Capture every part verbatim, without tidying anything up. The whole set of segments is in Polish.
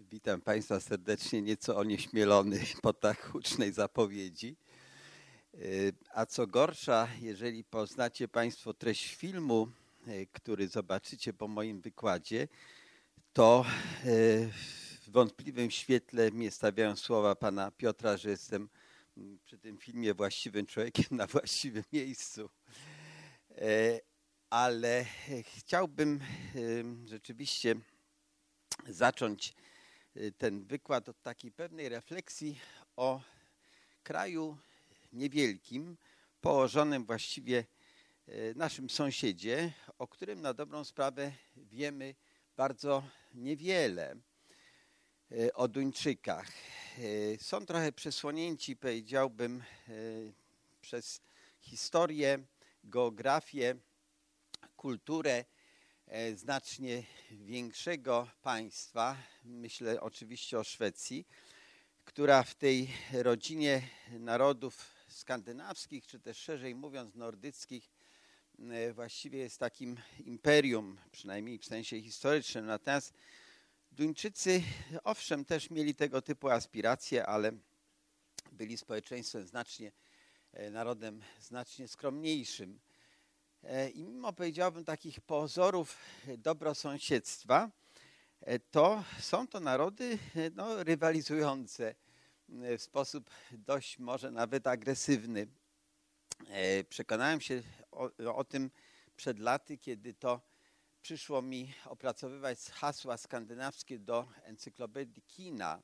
Witam Państwa serdecznie, nieco onieśmielony po tak hucznej zapowiedzi. A co gorsza, jeżeli poznacie Państwo treść filmu, który zobaczycie po moim wykładzie, to w wątpliwym świetle mnie stawiają słowa pana Piotra, że jestem przy tym filmie właściwym człowiekiem na właściwym miejscu. Ale chciałbym rzeczywiście zacząć ten wykład od takiej pewnej refleksji o kraju niewielkim, położonym właściwie naszym sąsiedzie, o którym na dobrą sprawę wiemy bardzo niewiele, o Duńczykach. Są trochę przesłonięci, powiedziałbym, przez historię, geografię, kulturę znacznie większego państwa, myślę oczywiście o Szwecji, która w tej rodzinie narodów skandynawskich, czy też szerzej mówiąc nordyckich, właściwie jest takim imperium, przynajmniej w sensie historycznym. Natomiast Duńczycy, owszem, też mieli tego typu aspiracje, ale byli społeczeństwem znacznie, narodem znacznie skromniejszym. I mimo, powiedziałbym, takich pozorów dobrosąsiedztwa, to są to narody no, rywalizujące w sposób dość może nawet agresywny. Przekonałem się o, o tym przed laty, kiedy to przyszło mi opracowywać hasła skandynawskie do encyklopedii kina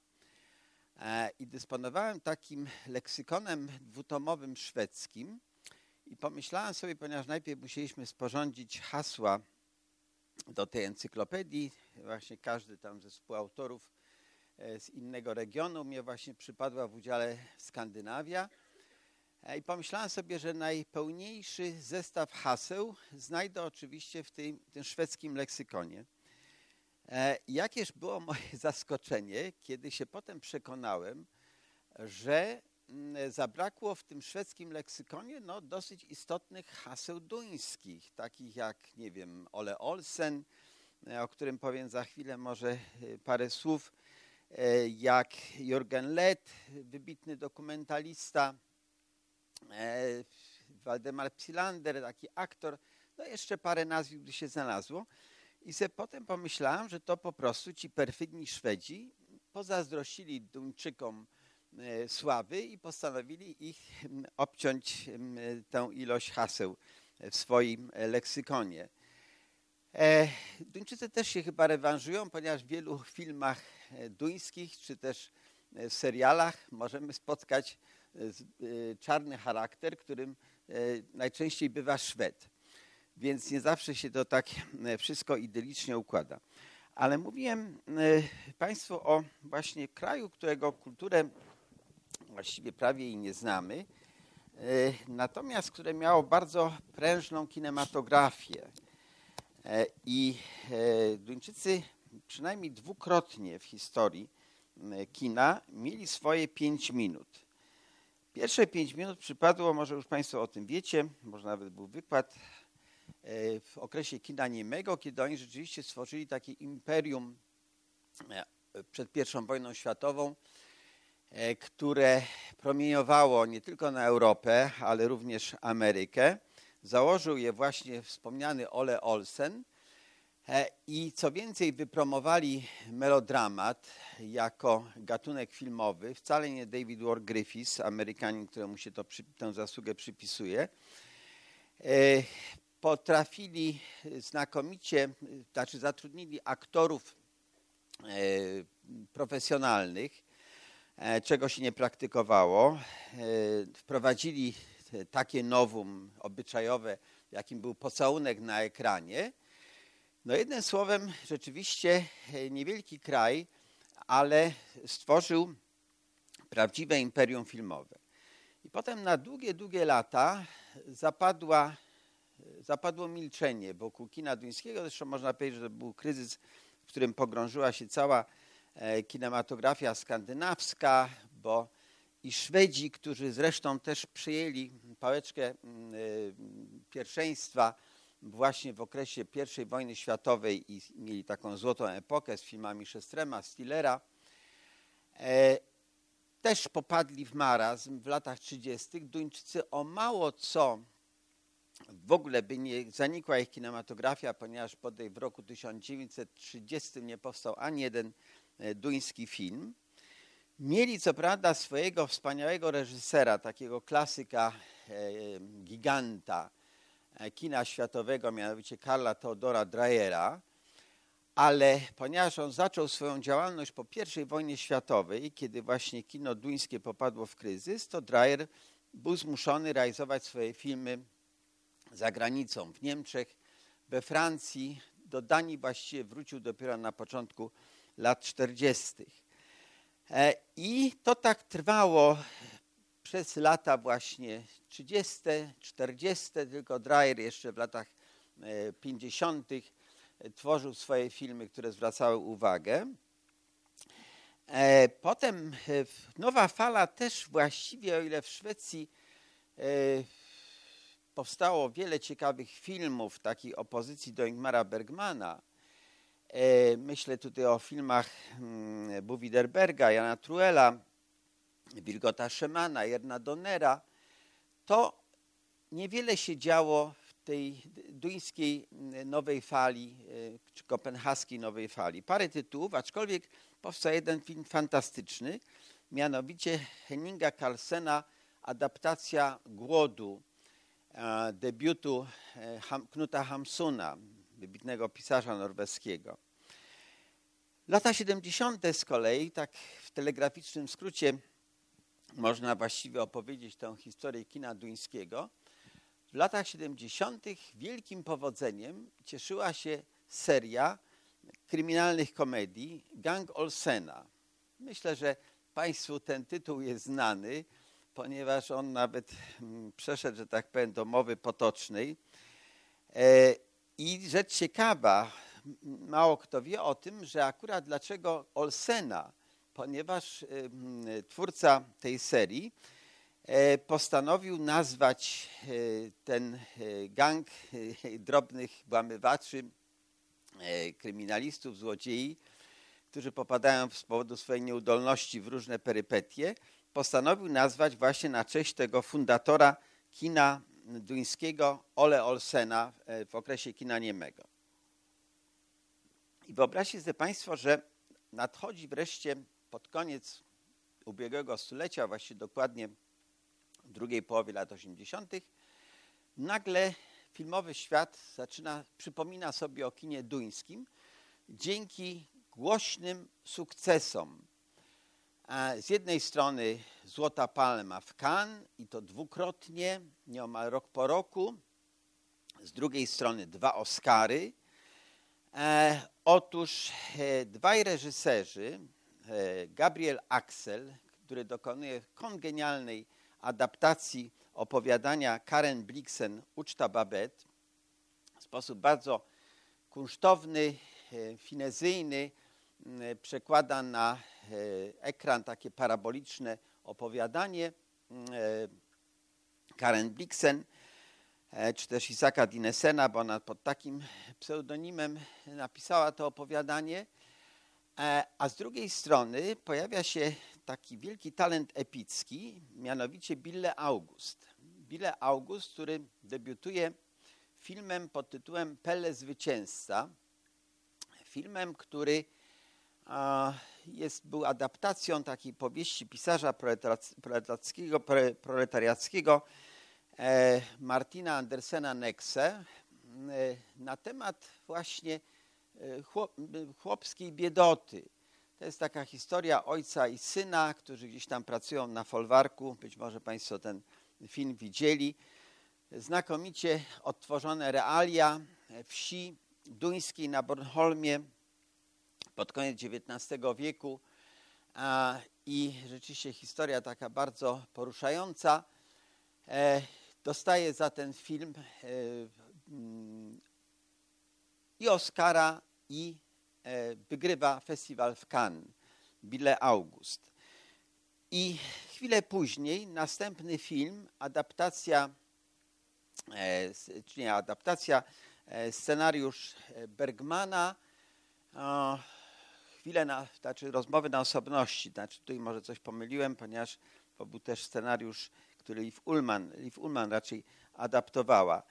i dysponowałem takim leksykonem dwutomowym szwedzkim i pomyślałem sobie, ponieważ najpierw musieliśmy sporządzić hasła do tej encyklopedii, właśnie każdy tam ze współautorów z innego regionu, mnie właśnie przypadła w udziale Skandynawia i pomyślałem sobie, że najpełniejszy zestaw haseł znajdę oczywiście w tym, tym szwedzkim leksykonie. Jakież było moje zaskoczenie, kiedy się potem przekonałem, że zabrakło w tym szwedzkim leksykonie no, dosyć istotnych haseł duńskich, takich jak, nie wiem, Ole Olsen, o którym powiem za chwilę może parę słów, jak Jürgen Leth, wybitny dokumentalista, Waldemar Psilander, taki aktor, no jeszcze parę nazwisk by się znalazło. I sobie potem pomyślałem, że to po prostu ci perfidni Szwedzi pozazdrościli Duńczykom sławy i postanowili ich obciąć tę ilość haseł w swoim leksykonie. Duńczycy też się chyba rewanżują, ponieważ w wielu filmach duńskich, czy też w serialach możemy spotkać czarny charakter, którym najczęściej bywa Szwed. Więc nie zawsze się to tak wszystko idylicznie układa. Ale mówiłem Państwu o właśnie kraju, którego kulturę właściwie prawie i nie znamy, natomiast które miało bardzo prężną kinematografię. I Duńczycy przynajmniej dwukrotnie w historii kina mieli swoje pięć minut. Pierwsze pięć minut przypadło, może już Państwo o tym wiecie, może nawet był wykład, w okresie kina niemego, kiedy oni rzeczywiście stworzyli takie imperium przed pierwszą wojną światową, które promieniowało nie tylko na Europę, ale również Amerykę. Założył je właśnie wspomniany Ole Olsen i co więcej wypromowali melodramat jako gatunek filmowy. Wcale nie David Ward Griffiths, Amerykanin, któremu się to, tę zasługę przypisuje. Potrafili znakomicie, znaczy zatrudnili aktorów profesjonalnych, czego się nie praktykowało. Wprowadzili takie nowum obyczajowe, jakim był pocałunek na ekranie. No jednym słowem, rzeczywiście niewielki kraj, ale stworzył prawdziwe imperium filmowe. I potem na długie, długie lata zapadła, zapadło milczenie wokół kina duńskiego. Zresztą można powiedzieć, że to był kryzys, w którym pogrążyła się cała kinematografia skandynawska, bo i Szwedzi, którzy zresztą też przyjęli pałeczkę pierwszeństwa właśnie w okresie pierwszej wojny światowej i mieli taką złotą epokę z filmami Szestrema, Stillera. Też popadli w marazm w latach trzydziestych. Duńczycy o mało co w ogóle by nie zanikła ich kinematografia, ponieważ bodaj w roku tysiąc dziewięćset trzydziestym nie powstał ani jeden duński film. Mieli co prawda swojego wspaniałego reżysera, takiego klasyka, e, giganta e, kina światowego, mianowicie Karla Theodora Dreyera, ale ponieważ on zaczął swoją działalność po pierwszej wojnie światowej, kiedy właśnie kino duńskie popadło w kryzys, to Dreyer był zmuszony realizować swoje filmy za granicą, w Niemczech, we Francji. Do Danii właściwie wrócił dopiero na początku lat czterdziestych. I to tak trwało przez lata właśnie trzydzieste, czterdzieste, tylko Dreyer jeszcze w latach pięćdziesiątych tworzył swoje filmy, które zwracały uwagę. Potem nowa fala też właściwie, o ile w Szwecji powstało wiele ciekawych filmów takiej opozycji do Ingmara Bergmana. Myślę tutaj o filmach Bo Widerberga, Jana Truela, Vilgota Szemana, Jerna Donnera. To niewiele się działo w tej duńskiej nowej fali, czy kopenhaskiej nowej fali. Parę tytułów, aczkolwiek powstał jeden film fantastyczny, mianowicie Henninga Carlsena, adaptacja Głodu, debiutu Knuta Hamsuna, wybitnego pisarza norweskiego. Lata siedemdziesiąte z kolei, tak w telegraficznym skrócie można właściwie opowiedzieć tę historię kina duńskiego. W latach siedemdziesiątych wielkim powodzeniem cieszyła się seria kryminalnych komedii Gang Olsena. Myślę, że Państwu ten tytuł jest znany, ponieważ on nawet przeszedł, że tak powiem, do mowy potocznej. I rzecz ciekawa, mało kto wie o tym, że akurat dlaczego Olsena, ponieważ twórca tej serii postanowił nazwać ten gang drobnych włamywaczy, kryminalistów, złodziei, którzy popadają z powodu swojej nieudolności w różne perypetie, postanowił nazwać właśnie na cześć tego fundatora kina duńskiego Ole Olsena w okresie kina niemego. I wyobraźcie sobie Państwo, że nadchodzi wreszcie pod koniec ubiegłego stulecia, właściwie dokładnie w drugiej połowie lat osiemdziesiątych, nagle filmowy świat zaczyna, przypomina sobie o kinie duńskim dzięki głośnym sukcesom. Z jednej strony Złota Palma w Cannes i to dwukrotnie, nieomal rok po roku. Z drugiej strony dwa Oscary. E, otóż e, dwaj reżyserzy, e, Gabriel Axel, który dokonuje kongenialnej adaptacji opowiadania Karen Blixen Uczta Babette, w sposób bardzo kunsztowny, e, finezyjny, e, przekłada na e, ekran takie paraboliczne opowiadanie e, Karen Blixen, czy też Isaaca Dinesena, bo ona pod takim pseudonimem napisała to opowiadanie. A z drugiej strony pojawia się taki wielki talent epicki, mianowicie Bille August. Bille August, który debiutuje filmem pod tytułem Pelle Zwycięzca. Filmem, który jest, był adaptacją takiej powieści pisarza proletariackiego, proletariackiego Martina Andersena Nexe na temat właśnie chłopskiej biedoty. To jest taka historia ojca i syna, którzy gdzieś tam pracują na folwarku. Być może Państwo ten film widzieli. Znakomicie odtworzone realia wsi duńskiej na Bornholmie pod koniec dziewiętnastego wieku. I rzeczywiście historia taka bardzo poruszająca. Dostaje za ten film i Oscara, i wygrywa festiwal w Cannes, Bille August. I chwilę później następny film, adaptacja, czy nie adaptacja, scenariusz Bergmana, chwilę na, znaczy rozmowy na osobności, znaczy tutaj może coś pomyliłem, ponieważ to był też scenariusz, który Liv Ullmann, Liv Ullmann raczej adaptowała.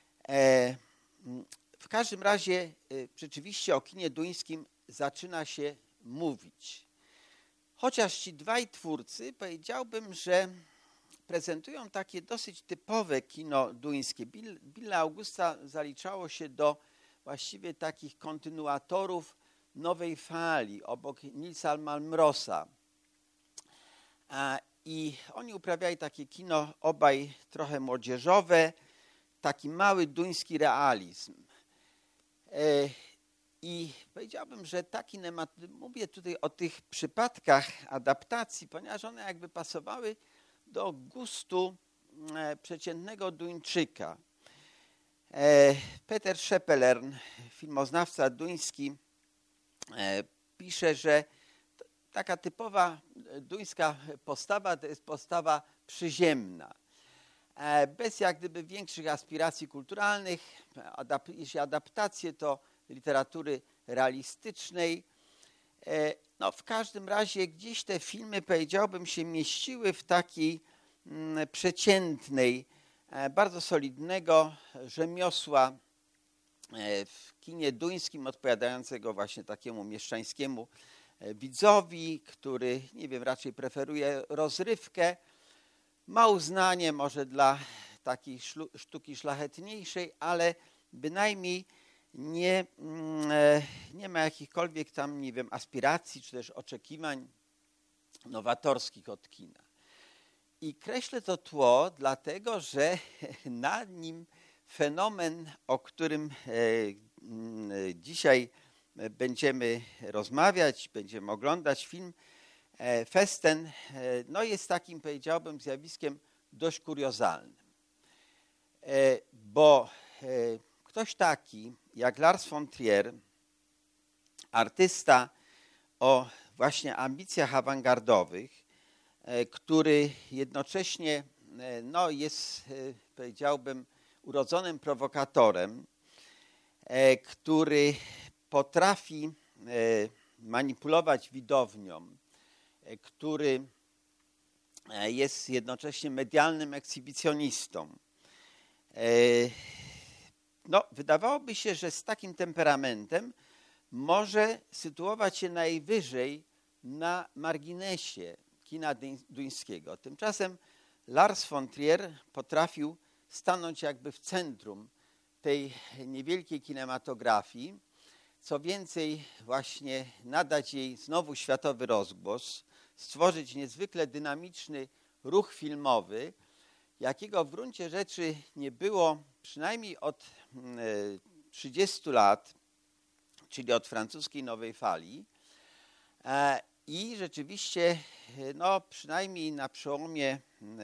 W każdym razie rzeczywiście o kinie duńskim zaczyna się mówić. Chociaż ci dwaj twórcy, powiedziałbym, że prezentują takie dosyć typowe kino duńskie. Bill, Billa Augusta zaliczało się do właściwie takich kontynuatorów nowej fali, obok Nilsa Malmrosa. I oni uprawiali takie kino obaj trochę młodzieżowe, taki mały duński realizm. I powiedziałbym, że ta kinematografia, mówię tutaj o tych przypadkach adaptacji, ponieważ one jakby pasowały do gustu przeciętnego Duńczyka. Peter Schepelern, filmoznawca duński, pisze, że taka typowa duńska postawa to jest postawa przyziemna. Bez jak gdyby większych aspiracji kulturalnych, adap- jeśli adaptacje to literatury realistycznej. No, w każdym razie gdzieś te filmy, powiedziałbym, się mieściły w takiej mm, przeciętnej, bardzo solidnego rzemiosła w kinie duńskim, odpowiadającego właśnie takiemu mieszczańskiemu widzowi, który, nie wiem, raczej preferuje rozrywkę, ma uznanie może dla takiej sztuki szlachetniejszej, ale bynajmniej nie, nie ma jakichkolwiek tam, nie wiem, aspiracji czy też oczekiwań nowatorskich od kina. I kreślę to tło, dlatego że na nim fenomen, o którym dzisiaj będziemy rozmawiać, będziemy oglądać film Festen, no jest takim, powiedziałbym, zjawiskiem dość kuriozalnym. Bo ktoś taki jak Lars von Trier, artysta o właśnie ambicjach awangardowych, który jednocześnie no, jest, powiedziałbym, urodzonym prowokatorem, który potrafi manipulować widownią, który jest jednocześnie medialnym ekshibicjonistą. No, wydawałoby się, że z takim temperamentem może sytuować się najwyżej na marginesie kina duńskiego. Tymczasem Lars von Trier potrafił stanąć jakby w centrum tej niewielkiej kinematografii, co więcej właśnie nadać jej znowu światowy rozgłos, stworzyć niezwykle dynamiczny ruch filmowy, jakiego w gruncie rzeczy nie było przynajmniej od trzydziestu lat, czyli od francuskiej Nowej Fali. I rzeczywiście no, przynajmniej na przełomie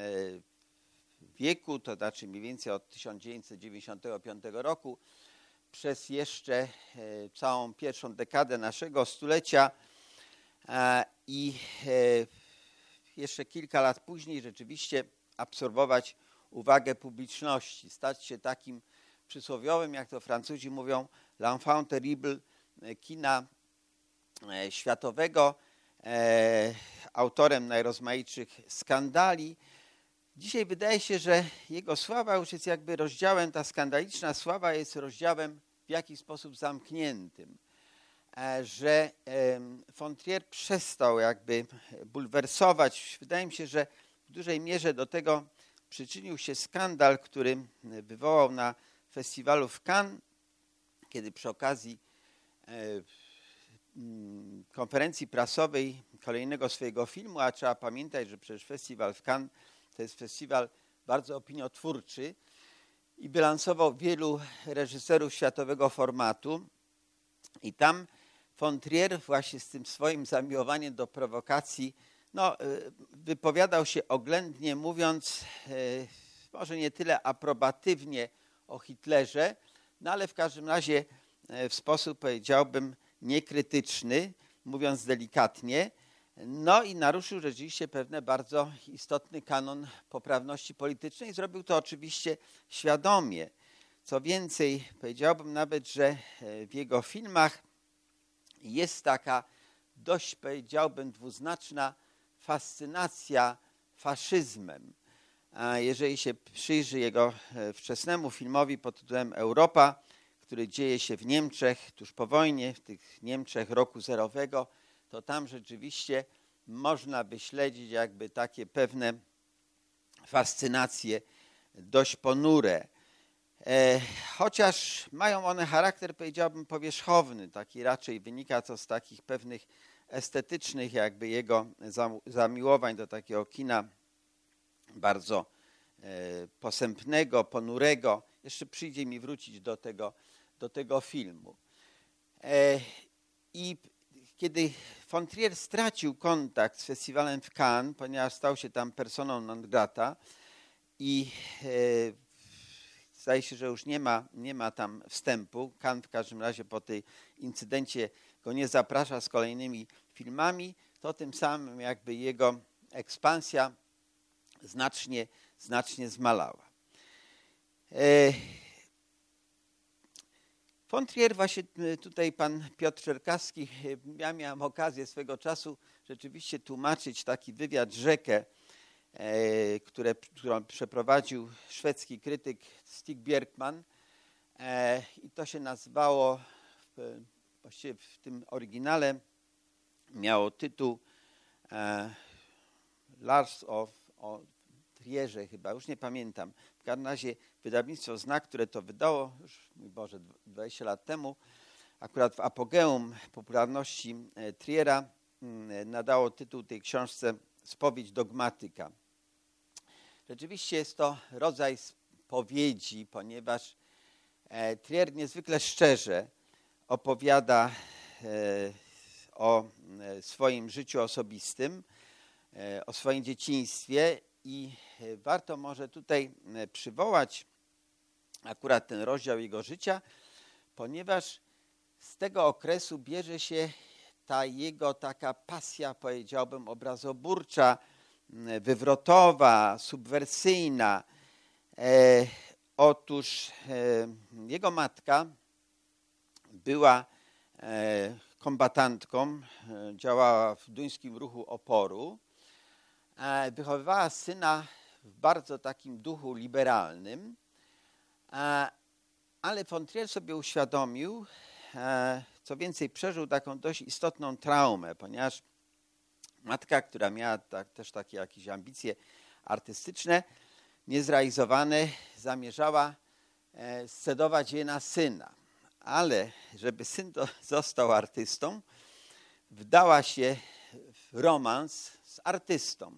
wieku, to znaczy mniej więcej od tysiąc dziewięćset dziewięćdziesiątego piątego roku, przez jeszcze całą pierwszą dekadę naszego stulecia i jeszcze kilka lat później rzeczywiście absorbować uwagę publiczności, stać się takim przysłowiowym, jak to Francuzi mówią, l'enfant terrible kina światowego, autorem najrozmaitszych skandali. Dzisiaj wydaje się, że jego sława już jest jakby rozdziałem, ta skandaliczna sława jest rozdziałem w jakiś sposób zamkniętym, że von Trier przestał jakby bulwersować. Wydaje mi się, że w dużej mierze do tego przyczynił się skandal, który wywołał na festiwalu w Cannes, kiedy przy okazji konferencji prasowej kolejnego swojego filmu, a trzeba pamiętać, że przecież festiwal w Cannes to jest festiwal bardzo opiniotwórczy i bilansował wielu reżyserów światowego formatu. I tam von Trier właśnie z tym swoim zamiłowaniem do prowokacji no, wypowiadał się oględnie, mówiąc może nie tyle aprobatywnie o Hitlerze, no ale w każdym razie w sposób, powiedziałbym, niekrytyczny, mówiąc delikatnie. No i naruszył rzeczywiście pewne bardzo istotny kanon poprawności politycznej. Zrobił to oczywiście świadomie, Co więcej, powiedziałbym nawet, że w jego filmach jest taka dość, powiedziałbym, dwuznaczna fascynacja faszyzmem. A jeżeli się przyjrzy jego wczesnemu filmowi pod tytułem Europa, który dzieje się w Niemczech tuż po wojnie, w tych Niemczech roku zerowego, to tam rzeczywiście można by śledzić jakby takie pewne fascynacje dość ponure. E, chociaż mają one charakter, powiedziałbym, powierzchowny, taki raczej wynika to z takich pewnych estetycznych jakby jego zamiłowań do takiego kina bardzo e, posępnego, ponurego. Jeszcze przyjdzie mi wrócić do tego, do tego filmu. E, I kiedy von Trier stracił kontakt z festiwalem w Cannes, ponieważ stał się tam personą non grata i e, zdaje się, że już nie ma, nie ma tam wstępu. Cannes w każdym razie po tej incydencie go nie zaprasza z kolejnymi filmami, to tym samym jakby jego ekspansja znacznie, znacznie zmalała. E, von Trier, właśnie tutaj pan Piotr Czerkawski, ja miałem okazję swego czasu rzeczywiście tłumaczyć taki wywiad Rzekę, e, które, którą przeprowadził szwedzki krytyk Stig Björkman e, i to się nazywało, w, właściwie w tym oryginale miało tytuł e, Lars of, o Trierze chyba, już nie pamiętam. W każdym razie wydawnictwo Znak, które to wydało, już, mój Boże, dwadzieścia lat temu, akurat w apogeum popularności Triera nadało tytuł tej książce Spowiedź dogmatyka. Rzeczywiście jest to rodzaj spowiedzi, ponieważ Trier niezwykle szczerze opowiada o swoim życiu osobistym, o swoim dzieciństwie i warto może tutaj przywołać akurat ten rozdział jego życia, ponieważ z tego okresu bierze się ta jego taka pasja, powiedziałbym, obrazoburcza, wywrotowa, subwersyjna. E, otóż e, jego matka była e, kombatantką, e, działała w duńskim ruchu oporu. E, wychowywała syna w bardzo takim duchu liberalnym, e, ale von Trier sobie uświadomił, e, co więcej, przeżył taką dość istotną traumę, ponieważ matka, która miała tak, też takie jakieś ambicje artystyczne, niezrealizowane, zamierzała e, scedować je na syna. Ale żeby syn to został artystą, wdała się w romans z artystą.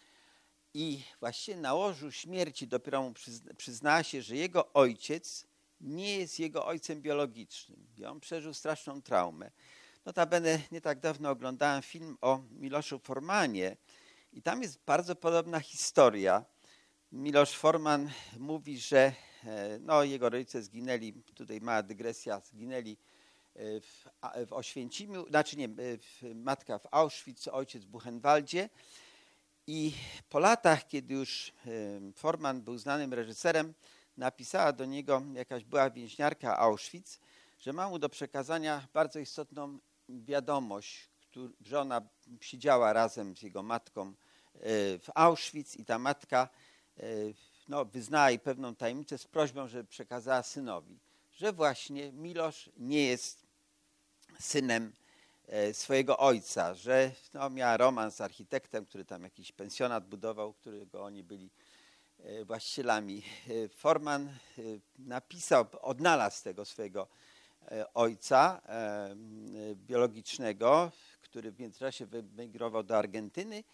I właściwie na łożu śmierci dopiero mu przyzna, przyznała się, że jego ojciec nie jest jego ojcem biologicznym. I on przeżył straszną traumę. Notabene nie tak dawno oglądałem film o Miloszu Formanie i tam jest bardzo podobna historia. Miloš Forman mówi, że no, jego rodzice zginęli, tutaj mała dygresja, zginęli w, w Oświęcimiu, znaczy nie, w, matka w Auschwitz, ojciec w Buchenwaldzie. I po latach, kiedy już Forman był znanym reżyserem, napisała do niego jakaś była więźniarka Auschwitz, że ma mu do przekazania bardzo istotną wiadomość, że ona siedziała razem z jego matką w Auschwitz i ta matka no, wyznała jej pewną tajemnicę z prośbą, żeby przekazała synowi, że właśnie Miloš nie jest synem swojego ojca, że no, miała romans z architektem, który tam jakiś pensjonat budował, którego oni byli właścicielami. Forman napisał, odnalazł tego swojego ojca biologicznego, który w międzyczasie wyemigrował do Argentyny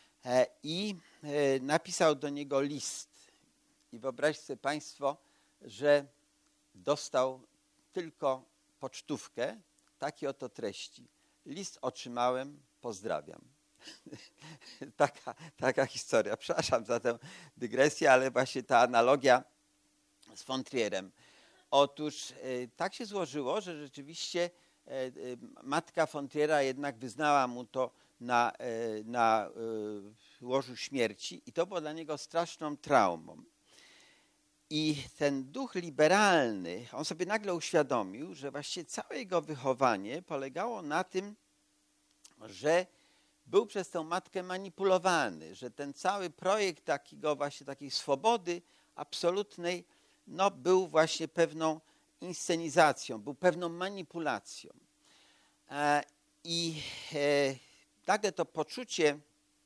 i napisał do niego list. I wyobraźcie sobie Państwo, że dostał tylko pocztówkę, takiej oto treści. List otrzymałem, pozdrawiam. taka, taka historia. Przepraszam za tę dygresję, ale właśnie ta analogia z von Trierem. Otóż e, tak się złożyło, że rzeczywiście e, e, matka von Triera jednak wyznała mu to na, e, na e, łożu śmierci i to było dla niego straszną traumą. I ten duch liberalny, on sobie nagle uświadomił, że właściwie całe jego wychowanie polegało na tym, że był przez tę matkę manipulowany, że ten cały projekt takiego właśnie takiej swobody absolutnej, no był właśnie pewną inscenizacją, był pewną manipulacją. E, I e, nagle to poczucie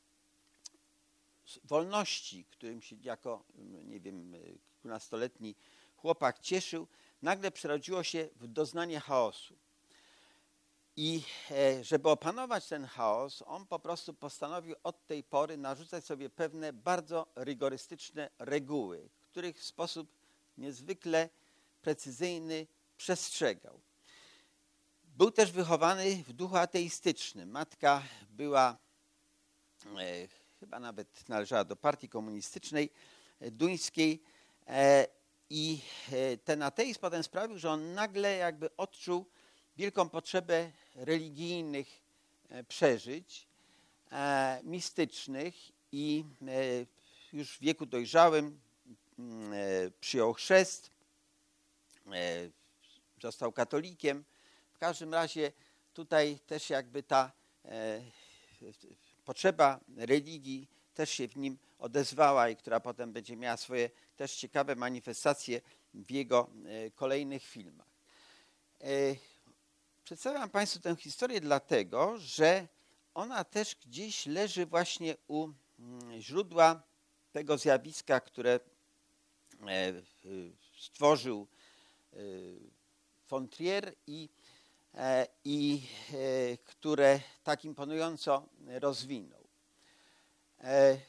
wolności, którym się jako, nie wiem, kilkunastoletni chłopak cieszył, nagle przerodziło się w doznanie chaosu. I żeby opanować ten chaos, on po prostu postanowił od tej pory narzucać sobie pewne bardzo rygorystyczne reguły, których w sposób niezwykle precyzyjny przestrzegał. Był też wychowany w duchu ateistycznym. Matka była, e, chyba nawet należała do partii komunistycznej e, duńskiej e, i e, ten ateizm potem sprawił, że on nagle jakby odczuł wielką potrzebę religijnych e, przeżyć, e, mistycznych i e, już w wieku dojrzałym e, przyjął chrzest, e, został katolikiem. W każdym razie tutaj też jakby ta e, potrzeba religii też się w nim odezwała i która potem będzie miała swoje też ciekawe manifestacje w jego e, kolejnych filmach. E, przedstawiam Państwu tę historię dlatego, że ona też gdzieś leży właśnie u mm, źródła tego zjawiska, które e, stworzył e, von Trier i i e, które tak imponująco rozwinął. E,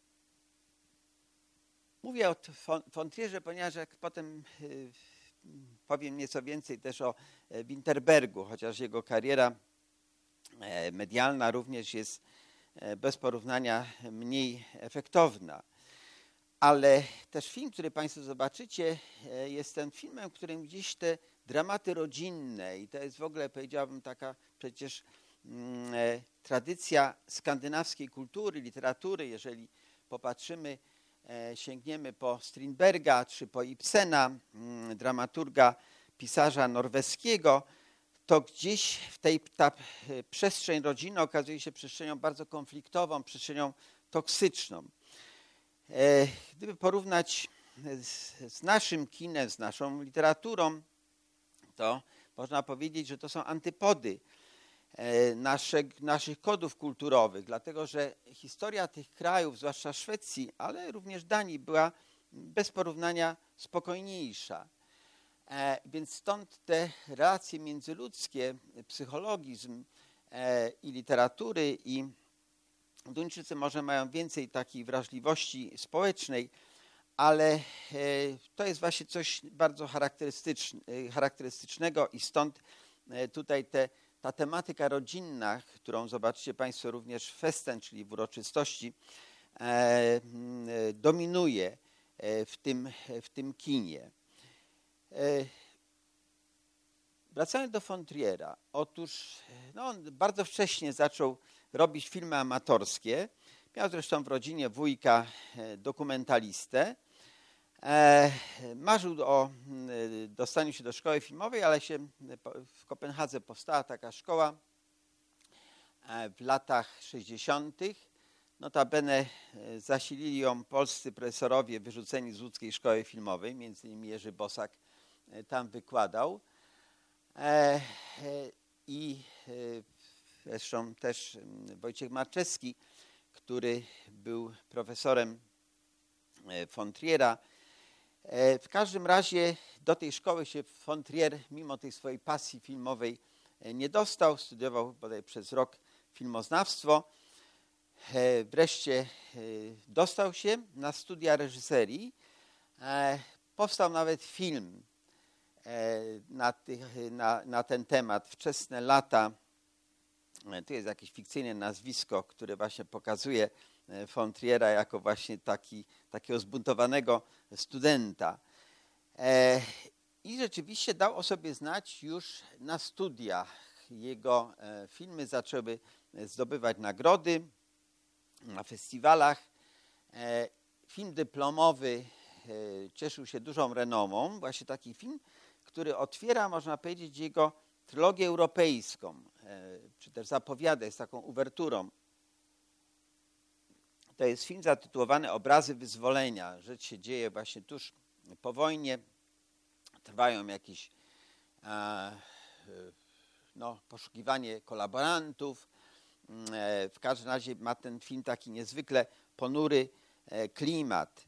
mówię o von Trierze, ponieważ jak potem e, powiem nieco więcej też o Winterbergu, chociaż jego kariera e, medialna również jest e, bez porównania mniej efektowna. Ale też film, który Państwo zobaczycie, e, jest ten filmem, w którym gdzieś te dramaty rodzinne i to jest w ogóle, powiedziałbym, taka przecież mm, e, tradycja skandynawskiej kultury, literatury. Jeżeli popatrzymy, e, sięgniemy po Strindberga czy po Ibsena, mm, dramaturga, pisarza norweskiego, to gdzieś w tej ta przestrzeń rodziny okazuje się przestrzenią bardzo konfliktową, przestrzenią toksyczną. E, gdyby porównać z, z naszym kinem, z naszą literaturą, to można powiedzieć, że to są antypody nasze, naszych kodów kulturowych, dlatego że historia tych krajów, zwłaszcza Szwecji, ale również Danii, była bez porównania spokojniejsza. E, więc stąd te relacje międzyludzkie, psychologizm e, i literatury i Duńczycy może mają więcej takiej wrażliwości społecznej, ale to jest właśnie coś bardzo charakterystycznego i stąd tutaj te, ta tematyka rodzinna, którą zobaczycie Państwo również w festen, czyli w uroczystości, dominuje w tym, w tym kinie. Wracając do von Triera, otóż no, on bardzo wcześnie zaczął robić filmy amatorskie. Miał zresztą w rodzinie wujka dokumentalistę. E, marzył o dostaniu się do szkoły filmowej, ale się w Kopenhadze powstała taka szkoła w latach sześćdziesiątych. Notabene zasilili ją polscy profesorowie wyrzuceni z łódzkiej szkoły filmowej, między innymi Jerzy Bosak tam wykładał. E, I zresztą też Wojciech Marczewski, który był profesorem von Triera. W każdym razie do tej szkoły się von Trier, mimo tej swojej pasji filmowej, nie dostał. Studiował bodaj przez rok filmoznawstwo. Wreszcie dostał się na studia reżyserii. Powstał nawet film na, na, na ten temat, Wczesne lata. Tu jest jakieś fikcyjne nazwisko, które właśnie pokazuje von Triera jako właśnie taki, takiego zbuntowanego studenta. E, I rzeczywiście dał o sobie znać już na studiach. Jego e, filmy zaczęły zdobywać nagrody na festiwalach. E, film dyplomowy cieszył się dużą renomą, właśnie taki film, który otwiera, można powiedzieć, jego trylogię europejską, czy też zapowiada, jest taką uwerturą. To jest film zatytułowany Obrazy wyzwolenia. Rzecz się dzieje właśnie tuż po wojnie. Trwają jakieś no, poszukiwanie kolaborantów. W każdym razie ma ten film taki niezwykle ponury klimat.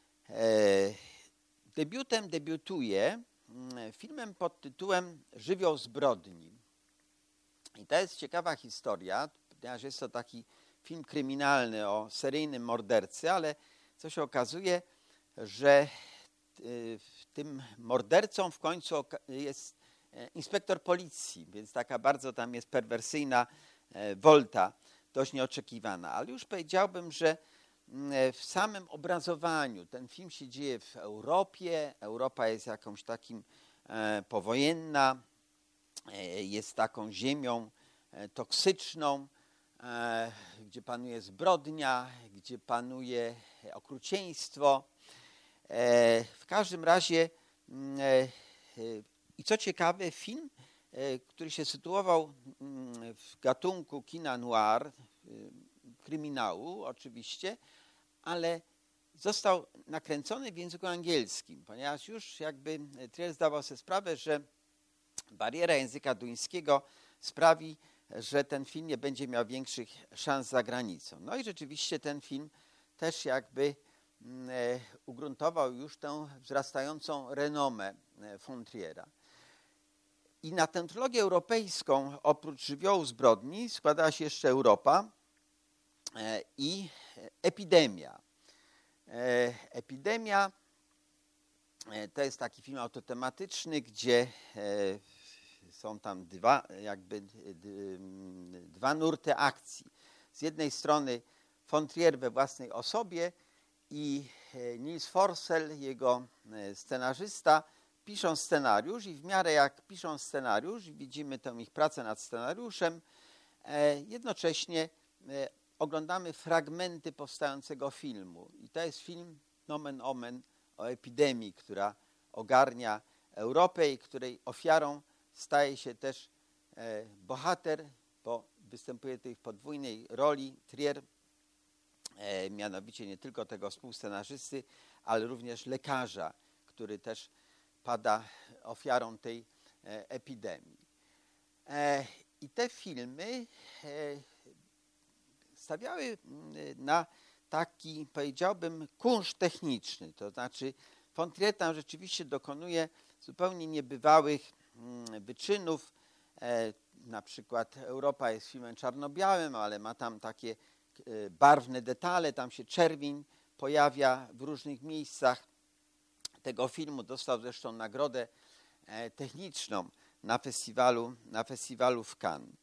Debiutem debiutuje filmem pod tytułem Żywioł zbrodni. I to jest ciekawa historia, ponieważ jest to taki film kryminalny o seryjnym mordercy, ale co się okazuje, że tym mordercą w końcu jest inspektor policji, więc taka bardzo tam jest perwersyjna wolta, dość nieoczekiwana. Ale już powiedziałbym, że w samym obrazowaniu ten film się dzieje w Europie. Europa jest jakąś takim powojenna, jest taką ziemią toksyczną, gdzie panuje zbrodnia, gdzie panuje okrucieństwo. W każdym razie, i co ciekawe, film, który się sytuował w gatunku kina noir, kryminału oczywiście, ale został nakręcony w języku angielskim, ponieważ już jakby Trier zdawał sobie sprawę, że bariera języka duńskiego sprawi, że ten film nie będzie miał większych szans za granicą. No i rzeczywiście ten film też jakby ugruntował już tę wzrastającą renomę von Triera. I na tę trylogię europejską, oprócz Żywiołu zbrodni, składała się jeszcze Europa i Epidemia. Epidemia to jest taki film autotematyczny, gdzie są tam dwa, jakby dwa nurty akcji. Z jednej strony von Trier we własnej osobie i Nils Forssell, jego scenarzysta, piszą scenariusz i w miarę jak piszą scenariusz, widzimy tę ich pracę nad scenariuszem, jednocześnie oglądamy fragmenty powstającego filmu. I to jest film nomen omen o epidemii, która ogarnia Europę i której ofiarą staje się też bohater, bo występuje tutaj w podwójnej roli Trier, mianowicie nie tylko tego współscenarzysty, ale również lekarza, który też pada ofiarą tej epidemii. I te filmy stawiały na taki, powiedziałbym, kunszt techniczny. To znaczy von Trier tam rzeczywiście dokonuje zupełnie niebywałych wyczynów. Na przykład Europa jest filmem czarno-białym, ale ma tam takie barwne detale, tam się czerwień pojawia w różnych miejscach tego filmu. Dostał zresztą nagrodę techniczną na festiwalu, na festiwalu w Cannes.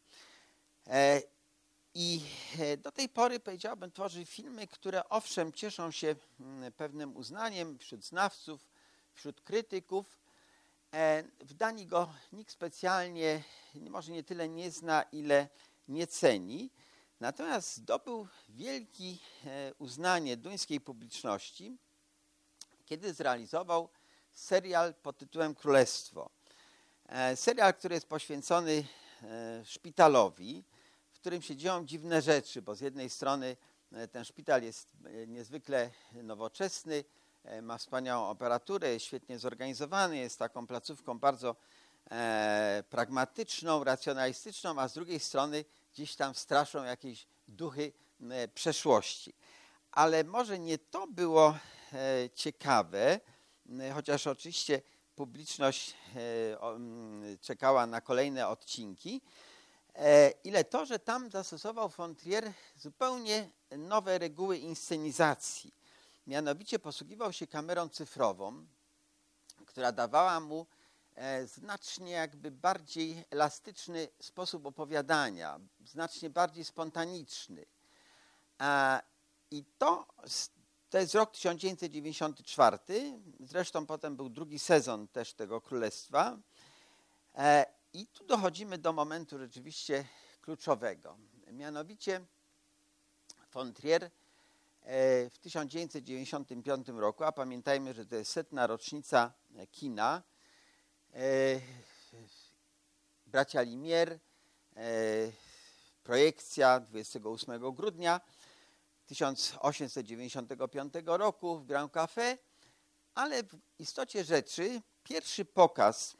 I do tej pory, powiedziałbym, tworzy filmy, które owszem cieszą się pewnym uznaniem wśród znawców, wśród krytyków. W Danii go nikt specjalnie może nie tyle nie zna, ile nie ceni. Natomiast zdobył wielkie uznanie duńskiej publiczności, kiedy zrealizował serial pod tytułem Królestwo. Serial, który jest poświęcony szpitalowi, w którym się dzieją dziwne rzeczy, bo z jednej strony ten szpital jest niezwykle nowoczesny, ma wspaniałą operaturę, jest świetnie zorganizowany, jest taką placówką bardzo e, pragmatyczną, racjonalistyczną, a z drugiej strony gdzieś tam straszą jakieś duchy e, przeszłości. Ale może nie to było e, ciekawe, e, chociaż oczywiście publiczność e, o, m, czekała na kolejne odcinki, e, ile to, że tam zastosował von Trier zupełnie nowe reguły inscenizacji. Mianowicie posługiwał się kamerą cyfrową, która dawała mu e, znacznie jakby bardziej elastyczny sposób opowiadania, znacznie bardziej spontaniczny. E, I to, to jest rok tysiąc dziewięćset dziewięćdziesiąty czwarty, zresztą potem był drugi sezon też tego Królestwa. E, I tu dochodzimy do momentu rzeczywiście kluczowego. Mianowicie von Trier w tysiąc dziewięćset dziewięćdziesiątym piątym roku, a pamiętajmy, że to jest setna rocznica kina, bracia Lumière, projekcja dwudziestego ósmego grudnia tysiąc osiemset dziewięćdziesiątego piątego roku w Grand Café, ale w istocie rzeczy pierwszy pokaz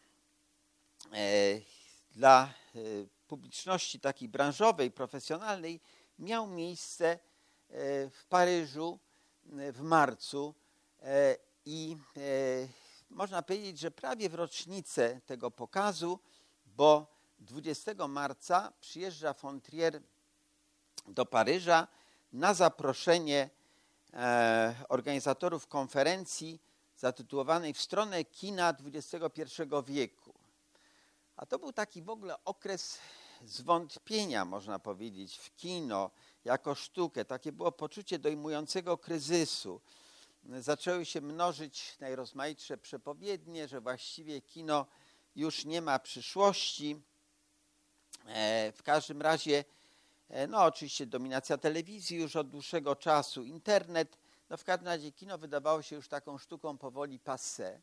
dla publiczności takiej branżowej, profesjonalnej miał miejsce w Paryżu w marcu i można powiedzieć, że prawie w rocznicę tego pokazu, bo dwudziestego marca przyjeżdża von Trier do Paryża na zaproszenie organizatorów konferencji zatytułowanej W stronę kina dwudziestego pierwszego wieku. A to był taki w ogóle okres zwątpienia, można powiedzieć, w kino jako sztukę. Takie było poczucie dojmującego kryzysu. Zaczęły się mnożyć najrozmaitsze przepowiednie, że właściwie kino już nie ma przyszłości. W każdym razie, no oczywiście dominacja telewizji już od dłuższego czasu, internet, no w każdym razie kino wydawało się już taką sztuką powoli passé.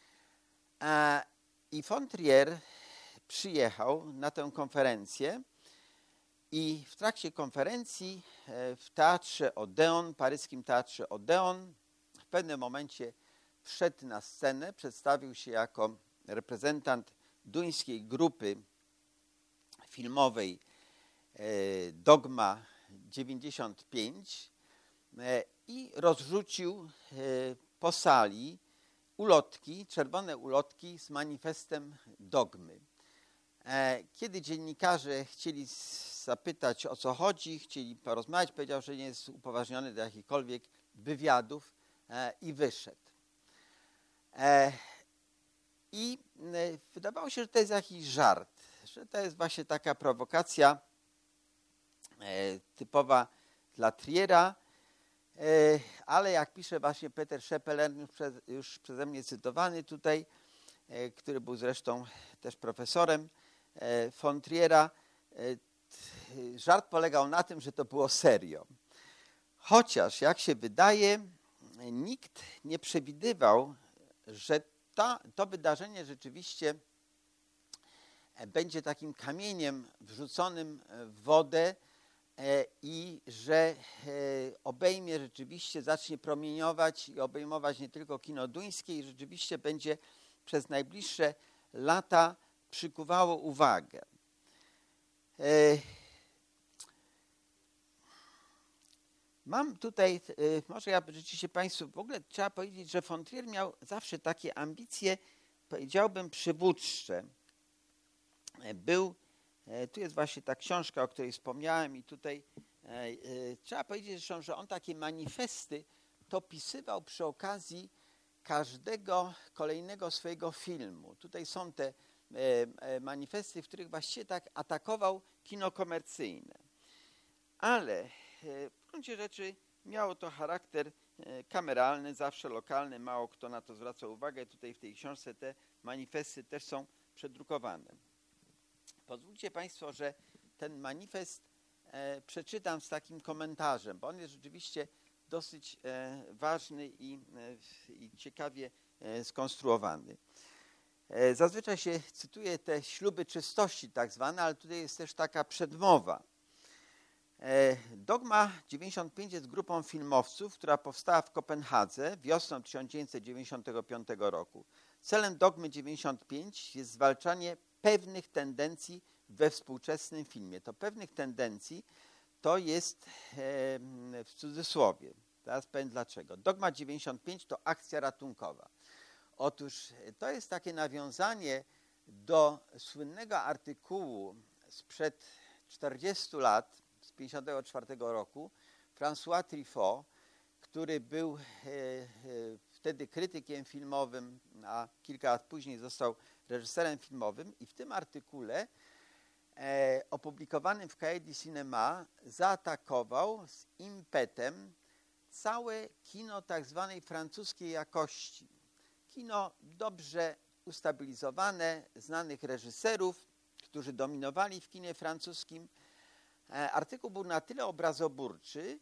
I von Trier przyjechał na tę konferencję i w trakcie konferencji w teatrze Odeon, paryskim teatrze Odeon, w pewnym momencie wszedł na scenę, przedstawił się jako reprezentant duńskiej grupy filmowej Dogma dziewięćdziesiąt pięć i rozrzucił po sali ulotki, czerwone ulotki z manifestem Dogmy. Kiedy dziennikarze chcieli zapytać, o co chodzi, chcieli porozmawiać, powiedział, że nie jest upoważniony do jakichkolwiek wywiadów i wyszedł. I wydawało się, że to jest jakiś żart, że to jest właśnie taka prowokacja typowa dla Triera, ale jak pisze właśnie Peter Schepelen, już, przez, już przeze mnie cytowany tutaj, który był zresztą też profesorem von Triera, żart polegał na tym, że to było serio. Chociaż, jak się wydaje, nikt nie przewidywał, że ta, to wydarzenie rzeczywiście będzie takim kamieniem wrzuconym w wodę i że obejmie rzeczywiście, zacznie promieniować i obejmować nie tylko kino duńskie i rzeczywiście będzie przez najbliższe lata przykuwało uwagę. Mam tutaj, może ja rzeczywiście Państwu, w ogóle trzeba powiedzieć, że von Trier miał zawsze takie ambicje, powiedziałbym, przywódcze. Był, tu jest właśnie ta książka, o której wspomniałem i tutaj trzeba powiedzieć zresztą, że on takie manifesty to pisywał przy okazji każdego kolejnego swojego filmu. Tutaj są te manifesty, w których właściwie tak atakował kino komercyjne. Ale w gruncie rzeczy miało to charakter kameralny, zawsze lokalny, mało kto na to zwraca uwagę. Tutaj w tej książce te manifesty też są przedrukowane. Pozwólcie Państwo, że ten manifest e, przeczytam z takim komentarzem, bo on jest rzeczywiście dosyć e, ważny i, e, i ciekawie e, skonstruowany. E, zazwyczaj się cytuje te śluby czystości tak zwane, ale tutaj jest też taka przedmowa. E, Dogma dziewięćdziesiąt pięć jest grupą filmowców, która powstała w Kopenhadze wiosną tysiąc dziewięćset dziewięćdziesiątego piątego roku. Celem Dogmy dziewięćdziesiąt pięć jest zwalczanie pewnych tendencji we współczesnym filmie. To pewnych tendencji to jest e, w cudzysłowie. Teraz powiem dlaczego. Dogma dziewięćdziesiąt pięć to akcja ratunkowa. Otóż to jest takie nawiązanie do słynnego artykułu sprzed czterdziestu lat, z tysiąc dziewięćset pięćdziesiątego czwartego roku, François Truffaut, który był e, e, wtedy krytykiem filmowym, a kilka lat później został reżyserem filmowym i w tym artykule e, opublikowanym w Cahiers du Cinéma zaatakował z impetem całe kino tak zwanej francuskiej jakości. Kino dobrze ustabilizowane, znanych reżyserów, którzy dominowali w kinie francuskim. E, artykuł był na tyle obrazoburczy,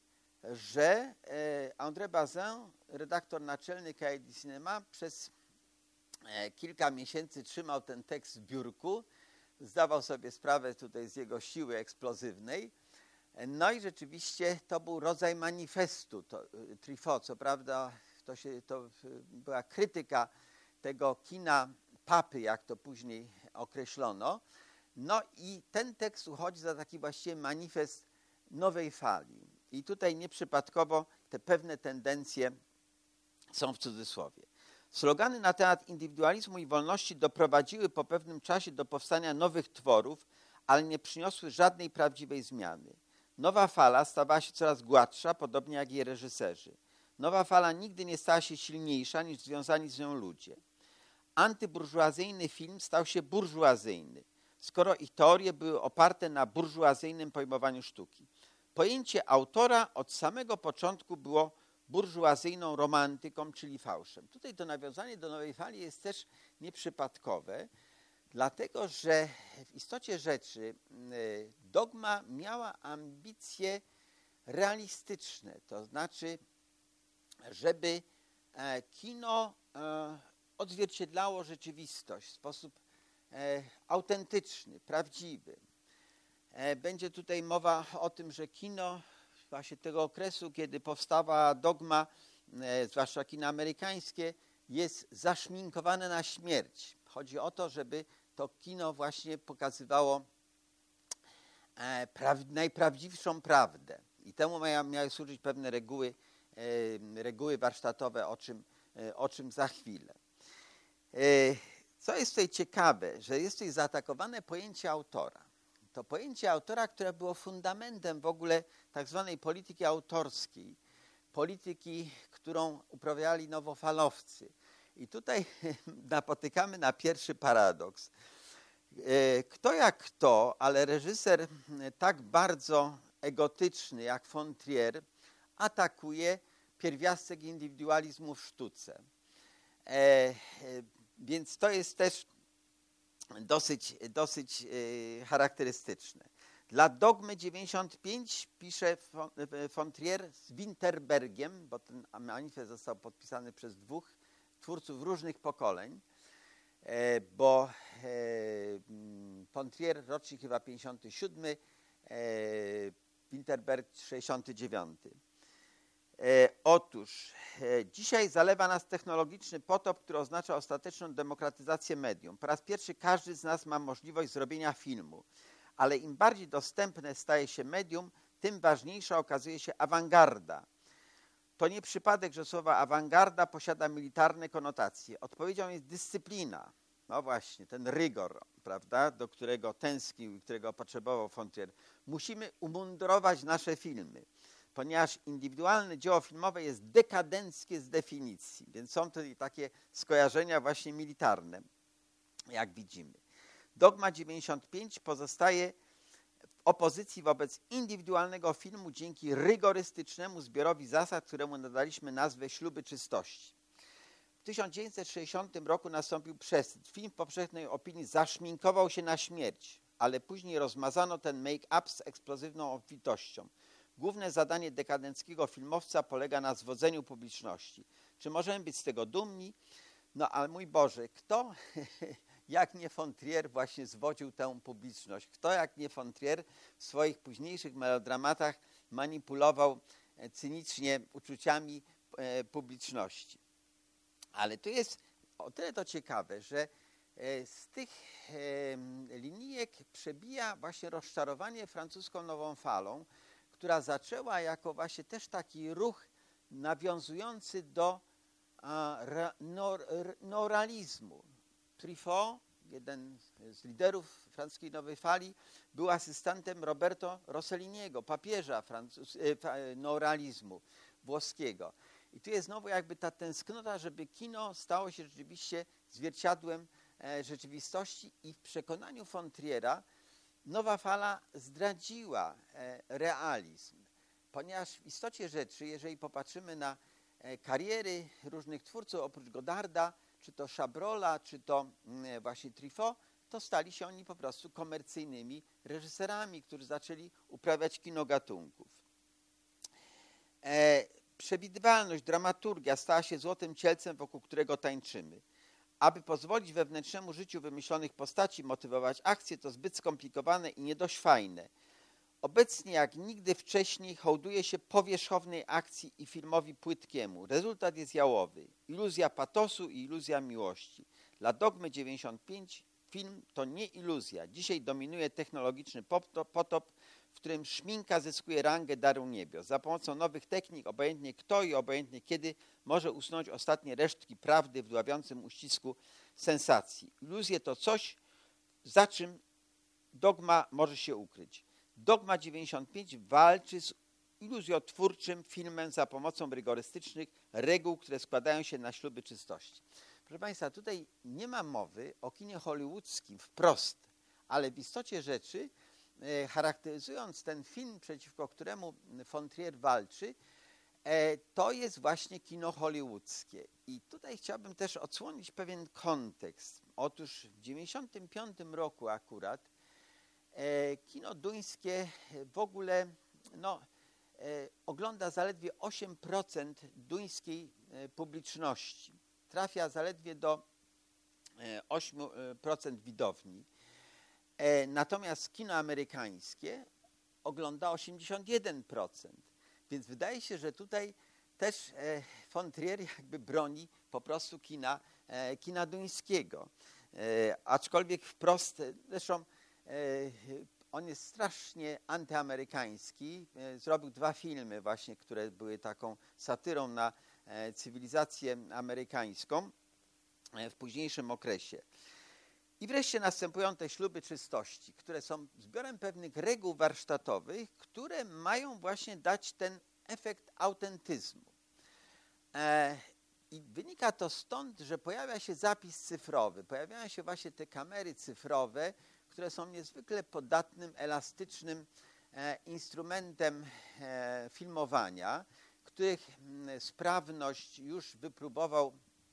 że André Bazin, redaktor naczelny Cahiers du Cinéma, przez kilka miesięcy trzymał ten tekst w biurku, zdawał sobie sprawę tutaj z jego siły eksplozywnej. No i rzeczywiście to był rodzaj manifestu to, Truffaut. Co prawda to, się, to była krytyka tego kina papy, jak to później określono. No i ten tekst uchodzi za taki właściwie manifest nowej fali. I tutaj nieprzypadkowo te pewne tendencje są w cudzysłowie. Slogany na temat indywidualizmu i wolności doprowadziły po pewnym czasie do powstania nowych tworów, ale nie przyniosły żadnej prawdziwej zmiany. Nowa fala stawała się coraz gładsza, podobnie jak jej reżyserzy. Nowa fala nigdy nie stała się silniejsza niż związani z nią ludzie. Antyburżuazyjny film stał się burżuazyjny, skoro ich teorie były oparte na burżuazyjnym pojmowaniu sztuki. Pojęcie autora od samego początku było burżuazyjną romantyką, czyli fałszem. Tutaj to nawiązanie do nowej fali jest też nieprzypadkowe, dlatego że w istocie rzeczy dogma miała ambicje realistyczne, to znaczy, żeby kino odzwierciedlało rzeczywistość w sposób autentyczny, prawdziwy. Będzie tutaj mowa o tym, że kino właśnie tego okresu, kiedy powstała dogma, zwłaszcza kino amerykańskie, jest zaszminkowane na śmierć. Chodzi o to, żeby to kino właśnie pokazywało pra- najprawdziwszą prawdę. I temu mają, miały służyć pewne reguły, reguły warsztatowe, o czym, o czym za chwilę. Co jest tutaj ciekawe, że jest tutaj zaatakowane pojęcie autora. To pojęcie autora, które było fundamentem w ogóle tak zwanej polityki autorskiej, polityki, którą uprawiali nowofalowcy. I tutaj napotykamy na pierwszy paradoks. Kto jak kto, ale reżyser tak bardzo egotyczny jak von Trier atakuje pierwiastek indywidualizmu w sztuce. E, więc to jest też dosyć, dosyć e, charakterystyczne. Dla Dogmy dziewięćdziesiąt pięć pisze von, von Trier z Winterbergiem, bo ten manifest został podpisany przez dwóch twórców różnych pokoleń, e, bo e, von Trier rocznik chyba pięćdziesiąty siódmy, e, Winterberg sześćdziesiąty dziewiąty. E, otóż e, dzisiaj zalewa nas technologiczny potop, który oznacza ostateczną demokratyzację medium. Po raz pierwszy każdy z nas ma możliwość zrobienia filmu, ale im bardziej dostępne staje się medium, tym ważniejsza okazuje się awangarda. To nie przypadek, że słowo awangarda posiada militarne konotacje. Odpowiedzią jest dyscyplina. No właśnie, ten rygor, prawda, do którego tęsknił i którego potrzebował von Trier. Musimy umundurować nasze filmy, ponieważ indywidualne dzieło filmowe jest dekadenckie z definicji, więc są tutaj takie skojarzenia właśnie militarne, jak widzimy. Dogma dziewięćdziesiąt pięć pozostaje w opozycji wobec indywidualnego filmu dzięki rygorystycznemu zbiorowi zasad, któremu nadaliśmy nazwę śluby czystości. W tysiąc dziewięćset sześćdziesiątym roku nastąpił przesyt. Film w powszechnej opinii zaszminkował się na śmierć, ale później rozmazano ten make-up z eksplozywną obfitością. Główne zadanie dekadenckiego filmowca polega na zwodzeniu publiczności. Czy możemy być z tego dumni? No ale mój Boże, kto jak nie von Trier właśnie zwodził tę publiczność? Kto jak nie von Trier w swoich późniejszych melodramatach manipulował cynicznie uczuciami publiczności? Ale tu jest o tyle to ciekawe, że z tych linijek przebija właśnie rozczarowanie francuską nową falą, która zaczęła jako właśnie też taki ruch nawiązujący do neorealizmu. Truffaut, jeden z liderów francuskiej nowej fali, był asystentem Roberto Rosselliniego, papieża Francuz, neorealizmu włoskiego. I tu jest znowu jakby ta tęsknota, żeby kino stało się rzeczywiście zwierciadłem rzeczywistości i w przekonaniu von Triera nowa fala zdradziła realizm, ponieważ w istocie rzeczy, jeżeli popatrzymy na kariery różnych twórców, oprócz Godarda, czy to Chabrola, czy to właśnie Truffaut, to stali się oni po prostu komercyjnymi reżyserami, którzy zaczęli uprawiać kino gatunków. E, przewidywalność, dramaturgia stała się złotym cielcem, wokół którego tańczymy. Aby pozwolić wewnętrznemu życiu wymyślonych postaci motywować akcje, to zbyt skomplikowane i nie dość fajne. Obecnie jak nigdy wcześniej hołduje się powierzchownej akcji i filmowi płytkiemu. Rezultat jest jałowy. Iluzja patosu i iluzja miłości. Dla Dogmy dziewięćdziesiąt pięć film to nie iluzja. Dzisiaj dominuje technologiczny potop, potop, w którym szminka zyskuje rangę daru niebios. Za pomocą nowych technik, obojętnie kto i obojętnie kiedy, może usunąć ostatnie resztki prawdy w dławiącym uścisku sensacji. Iluzje to coś, za czym dogma może się ukryć. Dogma dziewięćdziesiąt pięć walczy z iluzjotwórczym filmem za pomocą rygorystycznych reguł, które składają się na śluby czystości. Proszę Państwa, tutaj nie ma mowy o kinie hollywoodzkim wprost, ale w istocie rzeczy, e, charakteryzując ten film, przeciwko któremu von Trier walczy, e, to jest właśnie kino hollywoodzkie. I tutaj chciałbym też odsłonić pewien kontekst. Otóż w tysiąc dziewięćset dziewięćdziesiątym piątym roku akurat e, kino duńskie w ogóle no, e, ogląda zaledwie osiem procent duńskiej e, publiczności. Trafia zaledwie do osiem procent widowni. Natomiast kino amerykańskie ogląda osiemdziesiąt jeden procent. Więc wydaje się, że tutaj też von Trier jakby broni po prostu kina, kina duńskiego. Aczkolwiek wprost, zresztą on jest strasznie antyamerykański. Zrobił dwa filmy właśnie, które były taką satyrą na cywilizację amerykańską w późniejszym okresie. I wreszcie następują te śluby czystości, które są zbiorem pewnych reguł warsztatowych, które mają właśnie dać ten efekt autentyzmu. E, I wynika to stąd, że pojawia się zapis cyfrowy, pojawiają się właśnie te kamery cyfrowe, które są niezwykle podatnym, elastycznym e, instrumentem e, filmowania, których sprawność już wypróbował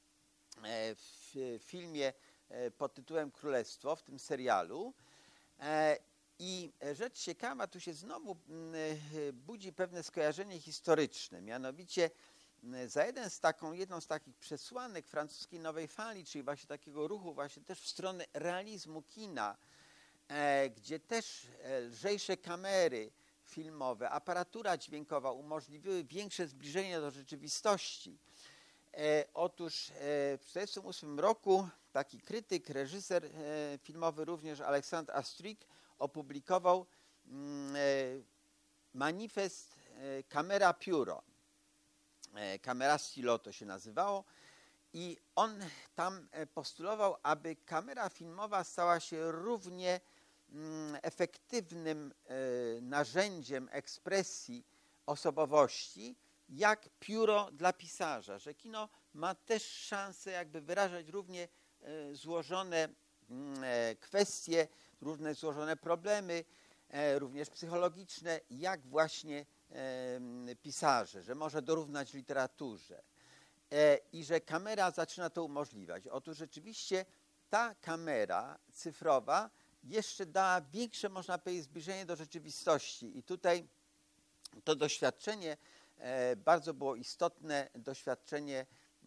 w filmie pod tytułem Królestwo, w tym serialu. I rzecz ciekawa, tu się znowu budzi pewne skojarzenie historyczne, mianowicie za jeden z taką, jedną z takich przesłanek francuskiej nowej fali, czyli właśnie takiego ruchu właśnie też w stronę realizmu kina, gdzie też lżejsze kamery filmowe, aparatura dźwiękowa umożliwiły większe zbliżenie do rzeczywistości. E, otóż e, w tysiąc dziewięćset czterdziestym ósmym roku taki krytyk, reżyser e, filmowy również Alexandre Astier opublikował mm, e, manifest e, Camera Puro. E, Camera Stylo to się nazywało. I on tam postulował, aby kamera filmowa stała się równie efektywnym narzędziem ekspresji osobowości, jak pióro dla pisarza, że kino ma też szansę jakby wyrażać równie złożone kwestie, różne złożone problemy, również psychologiczne, jak właśnie pisarze, że może dorównać literaturze. I że kamera zaczyna to umożliwiać. Otóż rzeczywiście ta kamera cyfrowa jeszcze dała większe, można powiedzieć, zbliżenie do rzeczywistości. I tutaj to doświadczenie bardzo było istotne, doświadczenie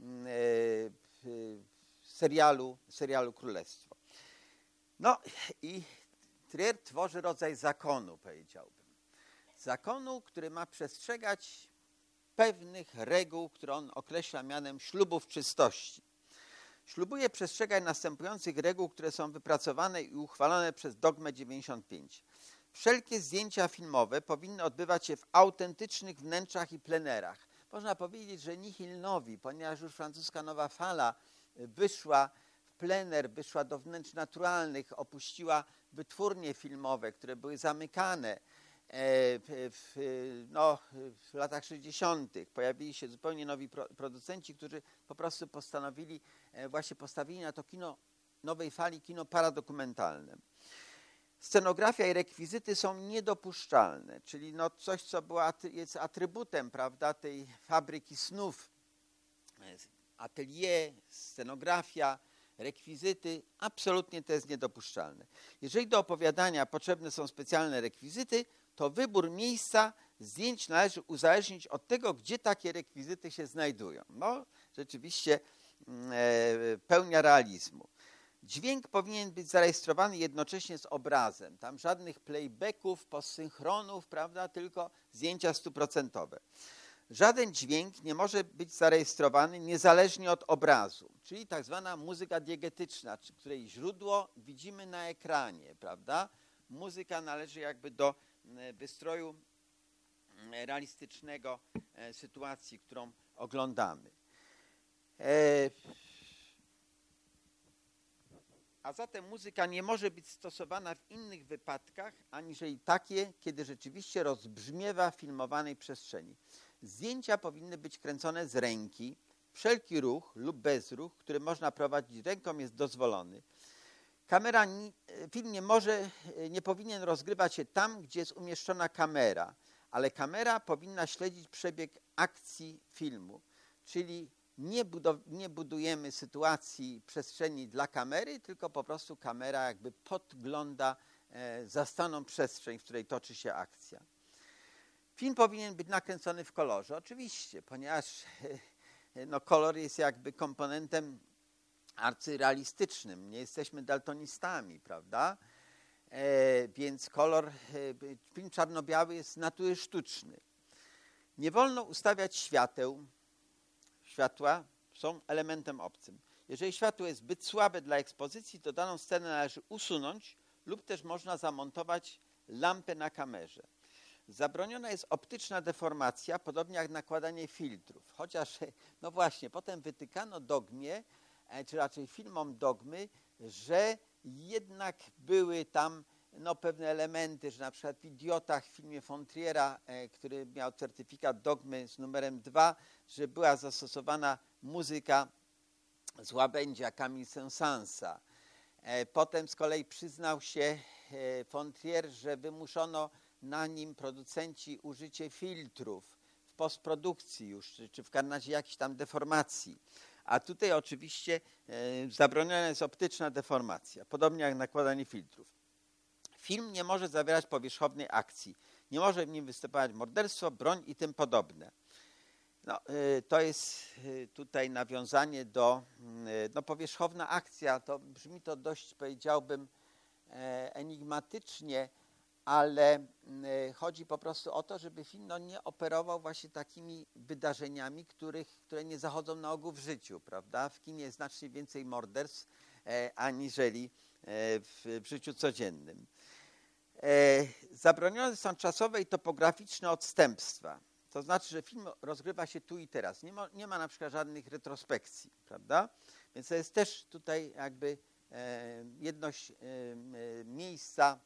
serialu, serialu Królestwo. No i Trier tworzy rodzaj zakonu, powiedziałbym. Zakonu, który ma przestrzegać pewnych reguł, które on określa mianem ślubów czystości. Ślubuje przestrzegać następujących reguł, które są wypracowane i uchwalone przez Dogmę dziewięćdziesiąt pięć. Wszelkie zdjęcia filmowe powinny odbywać się w autentycznych wnętrzach i plenerach. Można powiedzieć, że nihil novi, ponieważ już francuska nowa fala wyszła w plener, wyszła do wnętrz naturalnych, opuściła wytwórnie filmowe, które były zamykane. W, w, no, w latach sześćdziesiątych pojawili się zupełnie nowi pro, producenci, którzy po prostu postanowili, właśnie postawili na to kino nowej fali, kino paradokumentalne. Scenografia i rekwizyty są niedopuszczalne, czyli no coś, co była, jest atrybutem, prawda, tej fabryki snów. Atelier, scenografia, rekwizyty, absolutnie to jest niedopuszczalne. Jeżeli do opowiadania potrzebne są specjalne rekwizyty, to wybór miejsca zdjęć należy uzależnić od tego, gdzie takie rekwizyty się znajdują. No, rzeczywiście e, pełnia realizmu. Dźwięk powinien być zarejestrowany jednocześnie z obrazem. Tam żadnych playbacków, posynchronów, prawda, tylko zdjęcia stuprocentowe. Żaden dźwięk nie może być zarejestrowany niezależnie od obrazu, czyli tak zwana muzyka diegetyczna, której źródło widzimy na ekranie, prawda? Muzyka należy jakby do wystroju realistycznego sytuacji, którą oglądamy. A zatem muzyka nie może być stosowana w innych wypadkach, aniżeli takie, kiedy rzeczywiście rozbrzmiewa w filmowanej przestrzeni. Zdjęcia powinny być kręcone z ręki. Wszelki ruch lub bezruch, który można prowadzić ręką, jest dozwolony. Kamera, film nie może, nie powinien rozgrywać się tam, gdzie jest umieszczona kamera, ale kamera powinna śledzić przebieg akcji filmu, czyli nie, budow- nie budujemy sytuacji przestrzeni dla kamery, tylko po prostu kamera jakby podgląda e, zastaną przestrzeń, w której toczy się akcja. Film powinien być nakręcony w kolorze, oczywiście, ponieważ e, no, kolor jest jakby komponentem arcyrealistycznym. Nie jesteśmy daltonistami, prawda? E, więc kolor, e, film czarno-biały jest z natury sztuczny. Nie wolno ustawiać świateł. Światła są elementem obcym. Jeżeli światło jest zbyt słabe dla ekspozycji, to daną scenę należy usunąć lub też można zamontować lampę na kamerze. Zabroniona jest optyczna deformacja, podobnie jak nakładanie filtrów. Chociaż, no właśnie, potem wytykano dogmie, czy raczej filmom dogmy, że jednak były tam no, pewne elementy, że na przykład w Idiotach, w filmie von Triera, e, który miał certyfikat dogmy z numerem dwa, że była zastosowana muzyka z łabędzia Camille Saint-Saënsa. E, potem z kolei przyznał się e, von Trier, że wymuszono na nim producenci użycie filtrów w postprodukcji już, czy, czy w razie jakichś tam deformacji. A tutaj oczywiście e, zabroniona jest optyczna deformacja, podobnie jak nakładanie filtrów. Film nie może zawierać powierzchownej akcji. Nie może w nim występować morderstwo, broń i tym podobne. No, y, to jest y, tutaj nawiązanie do y, no, powierzchowna akcja. To brzmi to dość, powiedziałbym, e, enigmatycznie, ale y, chodzi po prostu o to, żeby film no, nie operował właśnie takimi wydarzeniami, których, które nie zachodzą na ogół w życiu, prawda? W kinie jest znacznie więcej morderstw e, aniżeli e, w, w życiu codziennym. E, zabronione są czasowe i topograficzne odstępstwa. To znaczy, że film rozgrywa się tu i teraz. Nie ma, nie ma na przykład żadnych retrospekcji, prawda? Więc to jest też tutaj jakby e, jedność e, e, miejsca,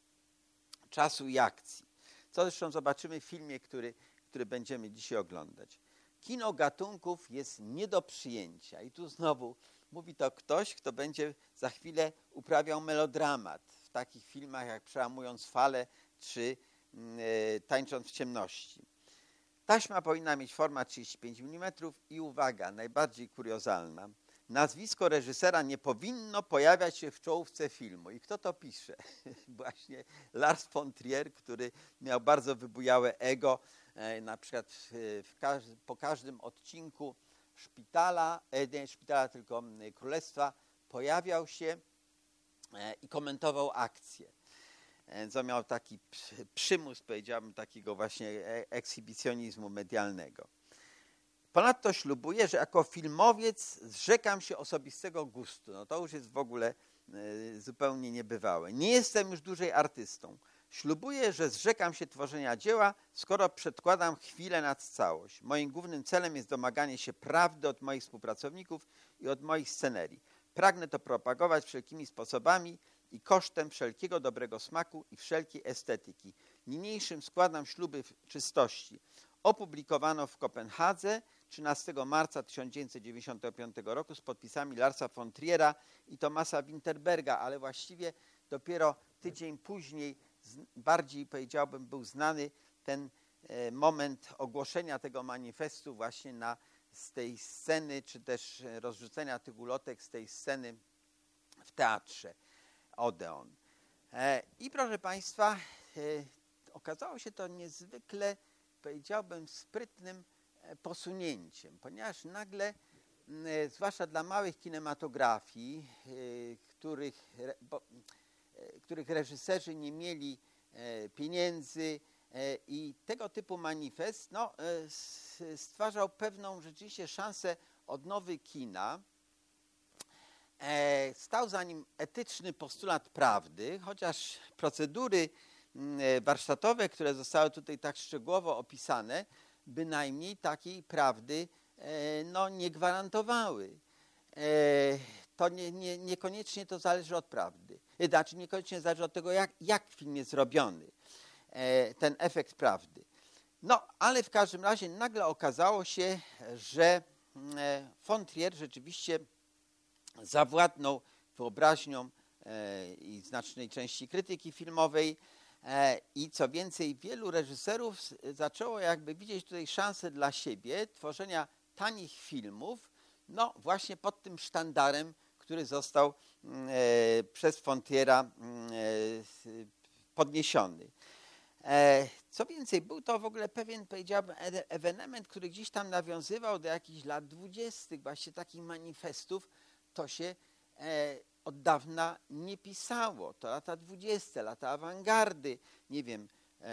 czasu i akcji. Co zresztą zobaczymy w filmie, który, który będziemy dzisiaj oglądać. Kino gatunków jest nie do przyjęcia. I tu znowu mówi to ktoś, kto będzie za chwilę uprawiał melodramat w takich filmach jak Przełamując falę czy e, Tańcząc w ciemności. Taśma powinna mieć format trzydzieści pięć milimetrów i uwaga, najbardziej kuriozalna, nazwisko reżysera nie powinno pojawiać się w czołówce filmu. I kto to pisze? Właśnie Lars von Trier, który miał bardzo wybujałe ego, e, na przykład w, w każdy, po każdym odcinku Szpitala, e, nie Szpitala, tylko Królestwa, pojawiał się e, i komentował akcję. Co miał taki przymus, powiedziałbym, takiego właśnie ekshibicjonizmu medialnego. Ponadto ślubuję, że jako filmowiec zrzekam się osobistego gustu. No to już jest w ogóle y, zupełnie niebywałe. Nie jestem już dłużej artystą. Ślubuję, że zrzekam się tworzenia dzieła, skoro przedkładam chwilę nad całość. Moim głównym celem jest domaganie się prawdy od moich współpracowników i od moich scenerii. Pragnę to propagować wszelkimi sposobami i kosztem wszelkiego dobrego smaku i wszelkiej estetyki. Niniejszym składam śluby w czystości. Opublikowano w Kopenhadze trzynastego marca tysiąc dziewięćset dziewięćdziesiątego piątego roku z podpisami Larsa von Triera i Thomasa Winterberga, ale właściwie dopiero tydzień później bardziej, powiedziałbym, był znany ten e, moment ogłoszenia tego manifestu właśnie na, z tej sceny, czy też rozrzucenia tych ulotek z tej sceny w teatrze Odeon. E, I proszę Państwa, e, okazało się to niezwykle, powiedziałbym, sprytnym posunięciem, ponieważ nagle, zwłaszcza dla małych kinematografii, których, bo, których reżyserzy nie mieli pieniędzy i tego typu manifest no, stwarzał pewną rzeczywiście szansę odnowy kina. Stał za nim etyczny postulat prawdy, chociaż procedury warsztatowe, które zostały tutaj tak szczegółowo opisane, bynajmniej takiej prawdy no, nie gwarantowały. To nie, nie, niekoniecznie to zależy od prawdy. Znaczy niekoniecznie zależy od tego, jak, jak film jest zrobiony, ten efekt prawdy. No, ale w każdym razie nagle okazało się, że von Trier rzeczywiście zawładnął wyobraźnią i znacznej części krytyki filmowej i co więcej, wielu reżyserów zaczęło jakby widzieć tutaj szansę dla siebie tworzenia tanich filmów, no właśnie pod tym sztandarem, który został przez von Triera podniesiony. Co więcej, był to w ogóle pewien, powiedziałbym, ewenement, który gdzieś tam nawiązywał do jakichś lat dwudziestych, właśnie takich manifestów, to się od dawna nie pisało. To lata dwudzieste, lata awangardy, nie wiem,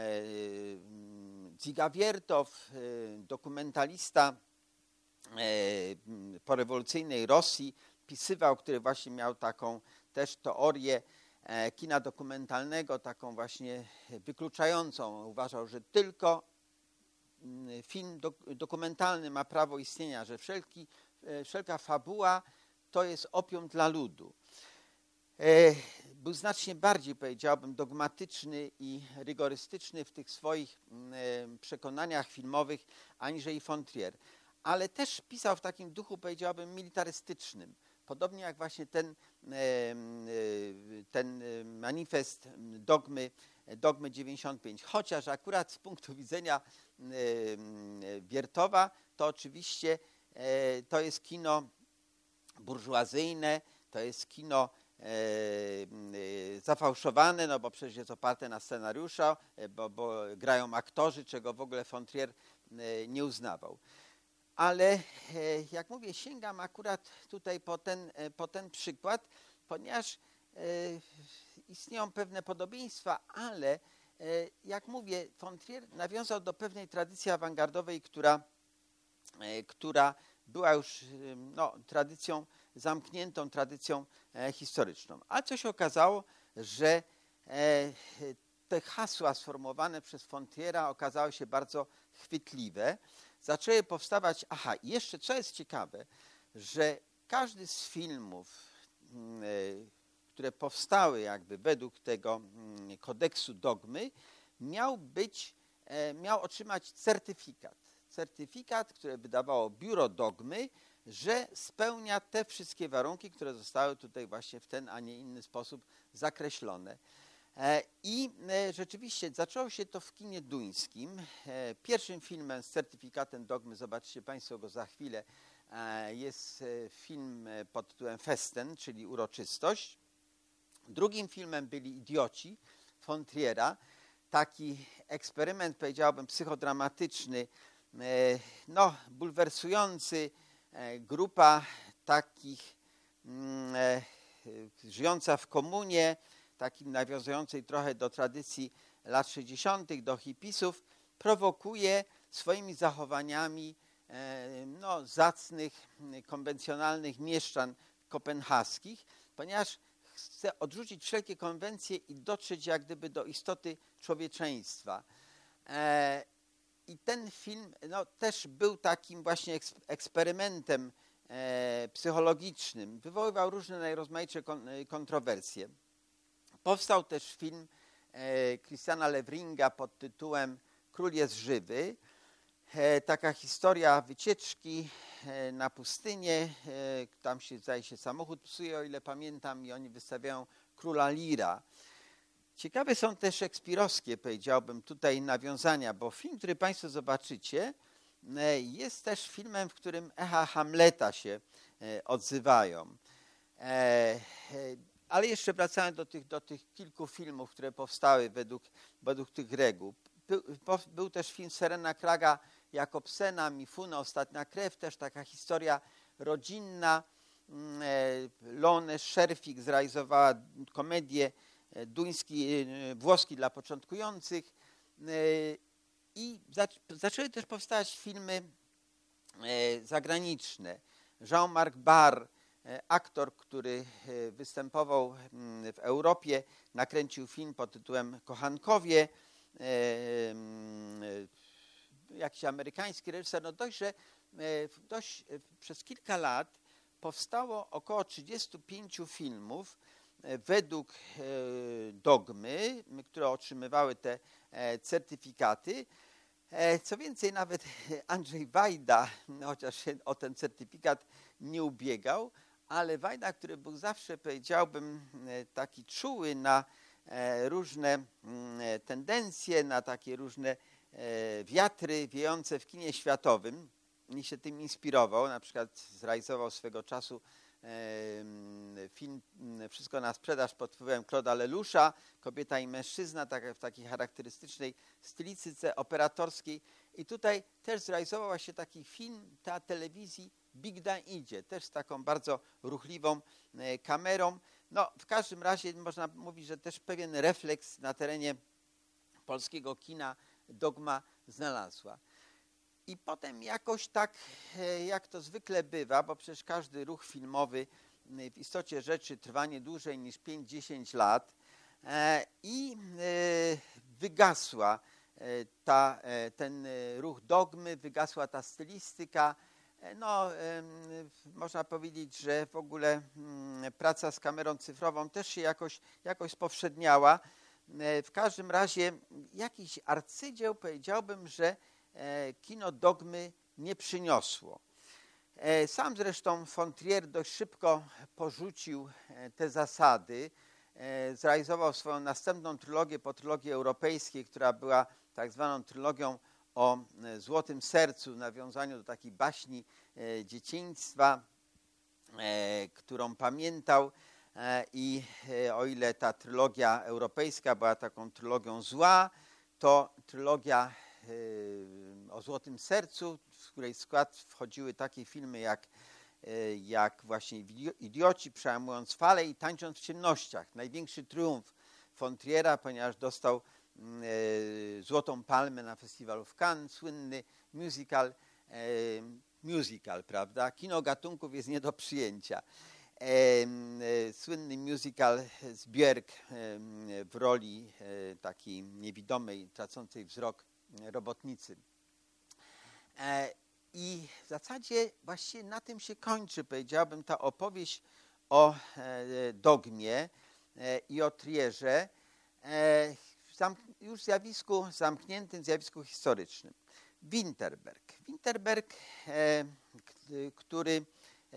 Dziga Wiertow, dokumentalista porewolucyjnej Rosji, pisywał, który właśnie miał taką też teorię kina dokumentalnego, taką właśnie wykluczającą. Uważał, że tylko film dokumentalny ma prawo istnienia, że wszelki, wszelka fabuła to jest opium dla ludu. Był znacznie bardziej, powiedziałbym, dogmatyczny i rygorystyczny w tych swoich przekonaniach filmowych aniżeli von Trier. Ale też pisał w takim duchu, powiedziałbym, militarystycznym. Podobnie jak właśnie ten, ten manifest dogmy, dogmy dziewięćdziesiąt pięć. Chociaż akurat z punktu widzenia Wiertowa to oczywiście to jest kino burżuazyjne, to jest kino zafałszowane, no bo przecież jest oparte na scenariuszu, bo, bo grają aktorzy, czego w ogóle von Trier nie uznawał. Ale jak mówię, sięgam akurat tutaj po ten, po ten przykład, ponieważ istnieją pewne podobieństwa, ale jak mówię, von Trier nawiązał do pewnej tradycji awangardowej, która, która była już no, tradycją zamkniętą, tradycją historyczną. A co się okazało, że te hasła sformułowane przez von Triera okazały się bardzo chwytliwe. Zaczęły powstawać, aha, jeszcze co jest ciekawe, że każdy z filmów, które powstały jakby według tego kodeksu dogmy, miał być, miał otrzymać certyfikat. Certyfikat, który wydawało biuro dogmy, że spełnia te wszystkie warunki, które zostały tutaj właśnie w ten, a nie inny sposób zakreślone. I rzeczywiście zaczęło się to w kinie duńskim. Pierwszym filmem z certyfikatem dogmy, zobaczycie Państwo go za chwilę, jest film pod tytułem Festen, czyli Uroczystość. Drugim filmem byli Idioci von Triera, taki eksperyment, powiedziałbym, psychodramatyczny, no, bulwersujący, grupa takich żyjąca w komunie, takim nawiązującej trochę do tradycji lat sześćdziesiątych, do hipisów, prowokuje swoimi zachowaniami no, zacnych, konwencjonalnych mieszczan kopenhaskich, ponieważ chce odrzucić wszelkie konwencje i dotrzeć jak gdyby do istoty człowieczeństwa. I ten film no, też był takim właśnie eksperymentem psychologicznym, wywoływał różne najrozmaitsze kontrowersje. Powstał też film e, Christiana Levringa pod tytułem Król jest żywy. E, taka historia wycieczki e, na pustynię. E, tam się, zdaje się, samochód psuje, o ile pamiętam, i oni wystawiają króla Lira. Ciekawe są też szekspirowskie, powiedziałbym, tutaj nawiązania, bo film, który Państwo zobaczycie, e, jest też filmem, w którym echa Hamleta się e, odzywają. E, e, Ale jeszcze wracając do tych, do tych kilku filmów, które powstały według, według tych reguł. Był, był też film Serena Kraga Jakobsena, Mifune, Ostatnia krew, też taka historia rodzinna. Lone Scherfig zrealizowała komedię duński, włoski dla początkujących i zaczęły też powstawać filmy zagraniczne. Jean-Marc Barr, aktor, który występował w Europie, nakręcił film pod tytułem Kochankowie. Jakiś amerykański reżyser. No dość, że dość, przez kilka lat powstało około trzydziestu pięciu filmów według dogmy, które otrzymywały te certyfikaty. Co więcej, nawet Andrzej Wajda, chociaż się o ten certyfikat nie ubiegał, ale Wajda, który był zawsze, powiedziałbym, taki czuły na różne tendencje, na takie różne wiatry wiejące w kinie światowym, i się tym inspirował. Na przykład zrealizował swego czasu film Wszystko na sprzedaż pod wpływem Claude'a Leloucha, Kobieta i mężczyzna, tak, w takiej charakterystycznej stylistyce operatorskiej. I tutaj też zrealizował właśnie taki film teatr telewizji Big Dan idzie, też z taką bardzo ruchliwą kamerą. No, w każdym razie można mówić, że też pewien refleks na terenie polskiego kina dogma znalazła. I potem jakoś tak, jak to zwykle bywa, bo przecież każdy ruch filmowy w istocie rzeczy trwa nie dłużej niż pięć do dziesięciu lat i wygasła ta, ten ruch dogmy, wygasła ta stylistyka. No, można powiedzieć, że w ogóle praca z kamerą cyfrową też się jakoś, jakoś spowszedniała. W każdym razie jakiś arcydzieł, powiedziałbym, że kino dogmy nie przyniosło. Sam zresztą von Trier dość szybko porzucił te zasady. Zrealizował swoją następną trylogię po trylogii europejskiej, która była tak zwaną trylogią o Złotym Sercu, w nawiązaniu do takiej baśni dzieciństwa, którą pamiętał. I o ile ta trylogia europejska była taką trylogią zła, to trylogia o Złotym Sercu, w której skład wchodziły takie filmy jak, jak właśnie Idioci, Przełamując falę i Tańcząc w ciemnościach. Największy triumf von Triera, ponieważ dostał Złotą Palmę na festiwalu w Cannes, słynny musical, musical, prawda? Kino gatunków jest nie do przyjęcia. Słynny musical z Björk w roli takiej niewidomej, tracącej wzrok robotnicy. I w zasadzie właśnie na tym się kończy, powiedziałbym, ta opowieść o dogmie i o Trierze, już w zjawisku zamkniętym, zjawisku historycznym. Winterberg. Winterberg, który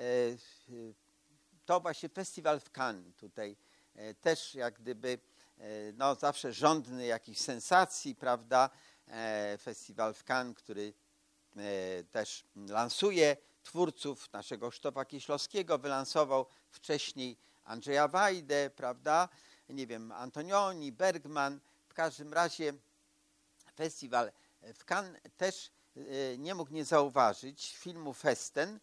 to właśnie festiwal w Cannes, tutaj też jak gdyby no, zawsze żądny jakichś sensacji, prawda? Festiwal w Cannes, który też lansuje twórców naszego Krzysztofa Kieślowskiego, wylansował wcześniej Andrzeja Wajdę, prawda? Nie wiem, Antonioni, Bergman. W każdym razie festiwal w Cannes też nie mógł nie zauważyć filmu Festen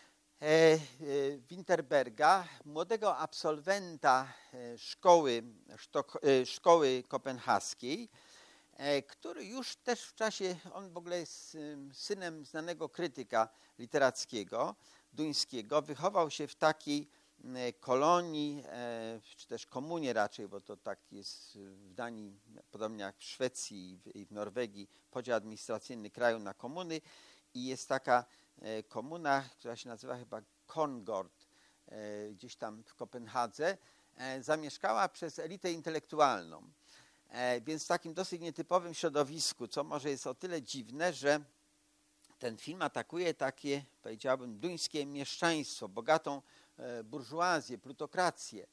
Winterberga, młodego absolwenta szkoły, szkoły kopenhaskiej, który już też w czasie, on w ogóle jest synem znanego krytyka literackiego, duńskiego, wychował się w takiej kolonii, czy też komunie raczej, bo to tak jest w Danii, podobnie jak w Szwecji i w Norwegii, podział administracyjny kraju na komuny i jest taka komuna, która się nazywa chyba Kongård, gdzieś tam w Kopenhadze, zamieszkała przez elitę intelektualną. Więc w takim dosyć nietypowym środowisku, co może jest o tyle dziwne, że ten film atakuje takie, powiedziałbym, duńskie mieszczaństwo, bogatą burżuazję, plutokrację.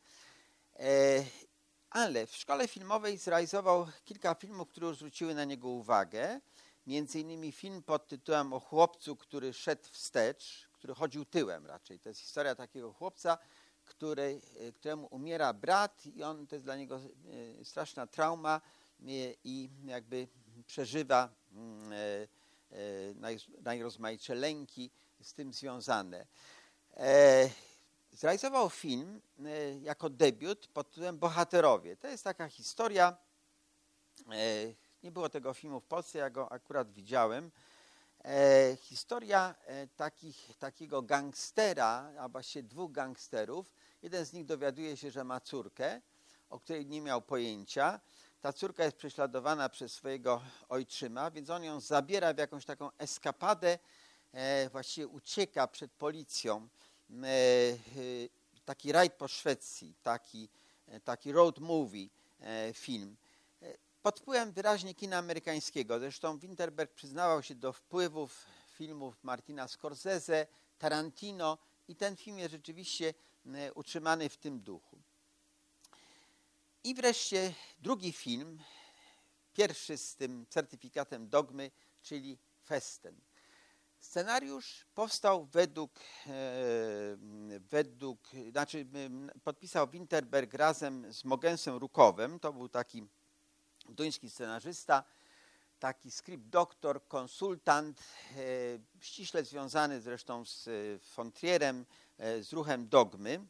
Ale w szkole filmowej zrealizował kilka filmów, które zwróciły na niego uwagę. Między innymi film pod tytułem O chłopcu, który szedł wstecz, który chodził tyłem raczej. To jest historia takiego chłopca, który, któremu umiera brat i on, to jest dla niego straszna trauma i jakby przeżywa najrozmaitsze lęki z tym związane. Zrealizował film jako debiut pod tytułem Bohaterowie. To jest taka historia, nie było tego filmu w Polsce, ja go akurat widziałem. E, historia e, takich, takiego gangstera, a właściwie dwóch gangsterów. Jeden z nich dowiaduje się, że ma córkę, o której nie miał pojęcia. Ta córka jest prześladowana przez swojego ojczyma, więc on ją zabiera w jakąś taką eskapadę, e, właściwie ucieka przed policją. E, e, taki rajd po Szwecji, taki, e, taki road movie e, film. Pod wpływem wyraźnie kina amerykańskiego. Zresztą Winterberg przyznawał się do wpływów filmów Martina Scorsese, Tarantino i ten film jest rzeczywiście utrzymany w tym duchu. I wreszcie drugi film, pierwszy z tym certyfikatem dogmy, czyli Festen. Scenariusz powstał według, e, według znaczy podpisał Winterberg razem z Mogensem Rukowem, to był taki duński scenarzysta, taki script doktor, konsultant, e, ściśle związany zresztą z von Trierem, e, z ruchem dogmy.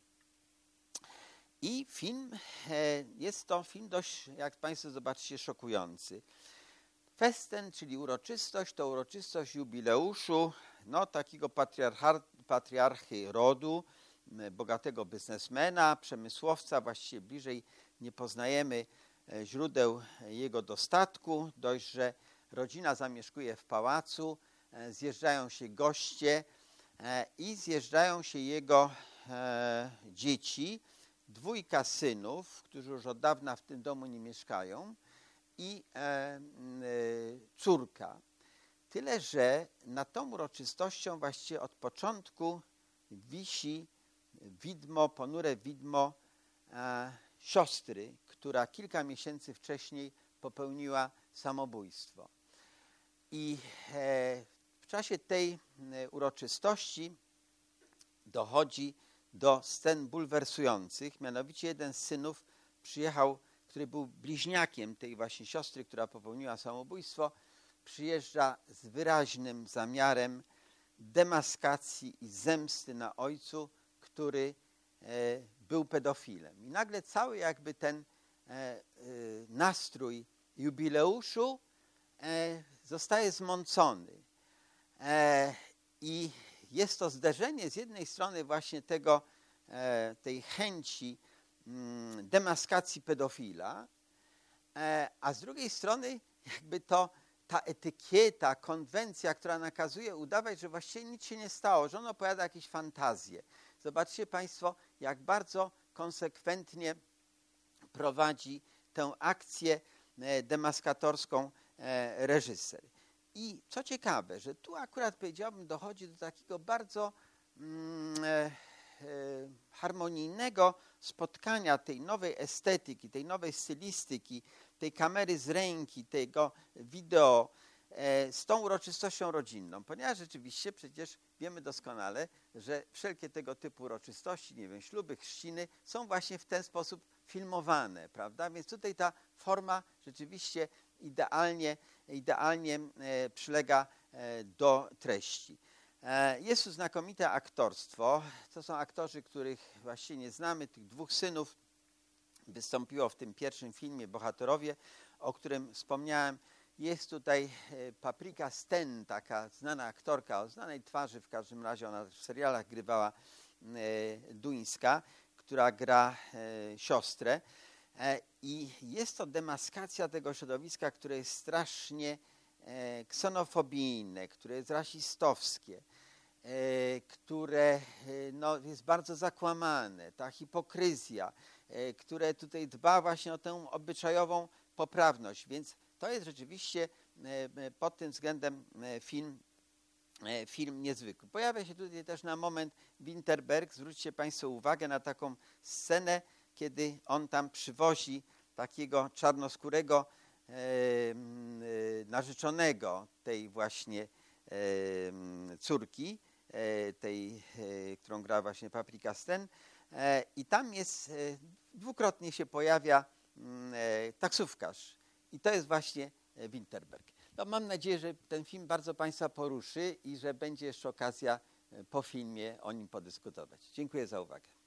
I film, e, jest to film dość, jak Państwo zobaczycie, szokujący. Festen, czyli uroczystość, to uroczystość jubileuszu no, takiego patriarchy rodu, bogatego biznesmena, przemysłowca, właściwie bliżej nie poznajemy źródeł jego dostatku. Dość, że rodzina zamieszkuje w pałacu, zjeżdżają się goście i zjeżdżają się jego dzieci, dwójka synów, którzy już od dawna w tym domu nie mieszkają, i córka. Tyle, że nad tą uroczystością właściwie od początku wisi widmo, ponure widmo siostry, która kilka miesięcy wcześniej popełniła samobójstwo. I w czasie tej uroczystości dochodzi do scen bulwersujących. Mianowicie jeden z synów przyjechał, który był bliźniakiem tej właśnie siostry, która popełniła samobójstwo, przyjeżdża z wyraźnym zamiarem demaskacji i zemsty na ojcu, który był pedofilem. I nagle cały jakby ten nastrój jubileuszu zostaje zmącony. I jest to zderzenie z jednej strony właśnie tego, tej chęci demaskacji pedofila, a z drugiej strony jakby to ta etykieta, konwencja, która nakazuje udawać, że właściwie nic się nie stało, że on opowiada jakieś fantazje. Zobaczcie Państwo, jak bardzo konsekwentnie prowadzi tę akcję demaskatorską reżyser. I co ciekawe, że tu akurat powiedziałbym, dochodzi do takiego bardzo mm, e, e, harmonijnego spotkania tej nowej estetyki, tej nowej stylistyki, tej kamery z ręki, tego wideo e, z tą uroczystością rodzinną. Ponieważ rzeczywiście przecież wiemy doskonale, że wszelkie tego typu uroczystości, nie wiem, śluby, chrzciny są właśnie w ten sposób filmowane, prawda? Więc tutaj ta forma rzeczywiście idealnie, idealnie e, przylega e, do treści. E, jest tu znakomite aktorstwo. To są aktorzy, których właściwie nie znamy. Tych dwóch synów wystąpiło w tym pierwszym filmie Bohaterowie, o którym wspomniałem. Jest tutaj e, Paprika Sten, taka znana aktorka o znanej twarzy, w każdym razie ona w serialach grywała, e, duńska, która gra e, siostrę. I jest to demaskacja tego środowiska, które jest strasznie e, ksenofobijne, które jest rasistowskie, e, które e, no, jest bardzo zakłamane, ta hipokryzja, e, które tutaj dba właśnie o tę obyczajową poprawność. Więc to jest rzeczywiście e, pod tym względem e, film, e, film niezwykły. Pojawia się tutaj też na moment Winterberg. Zwróćcie Państwo uwagę na taką scenę, kiedy on tam przywozi takiego czarnoskórego e, e, narzeczonego tej właśnie e, córki, e, tej, e, którą gra właśnie Paprika Sten, I tam jest, dwukrotnie się pojawia taksówkarz. I to jest właśnie Winterberg. No, mam nadzieję, że ten film bardzo Państwa poruszy i że będzie jeszcze okazja po filmie o nim podyskutować. Dziękuję za uwagę.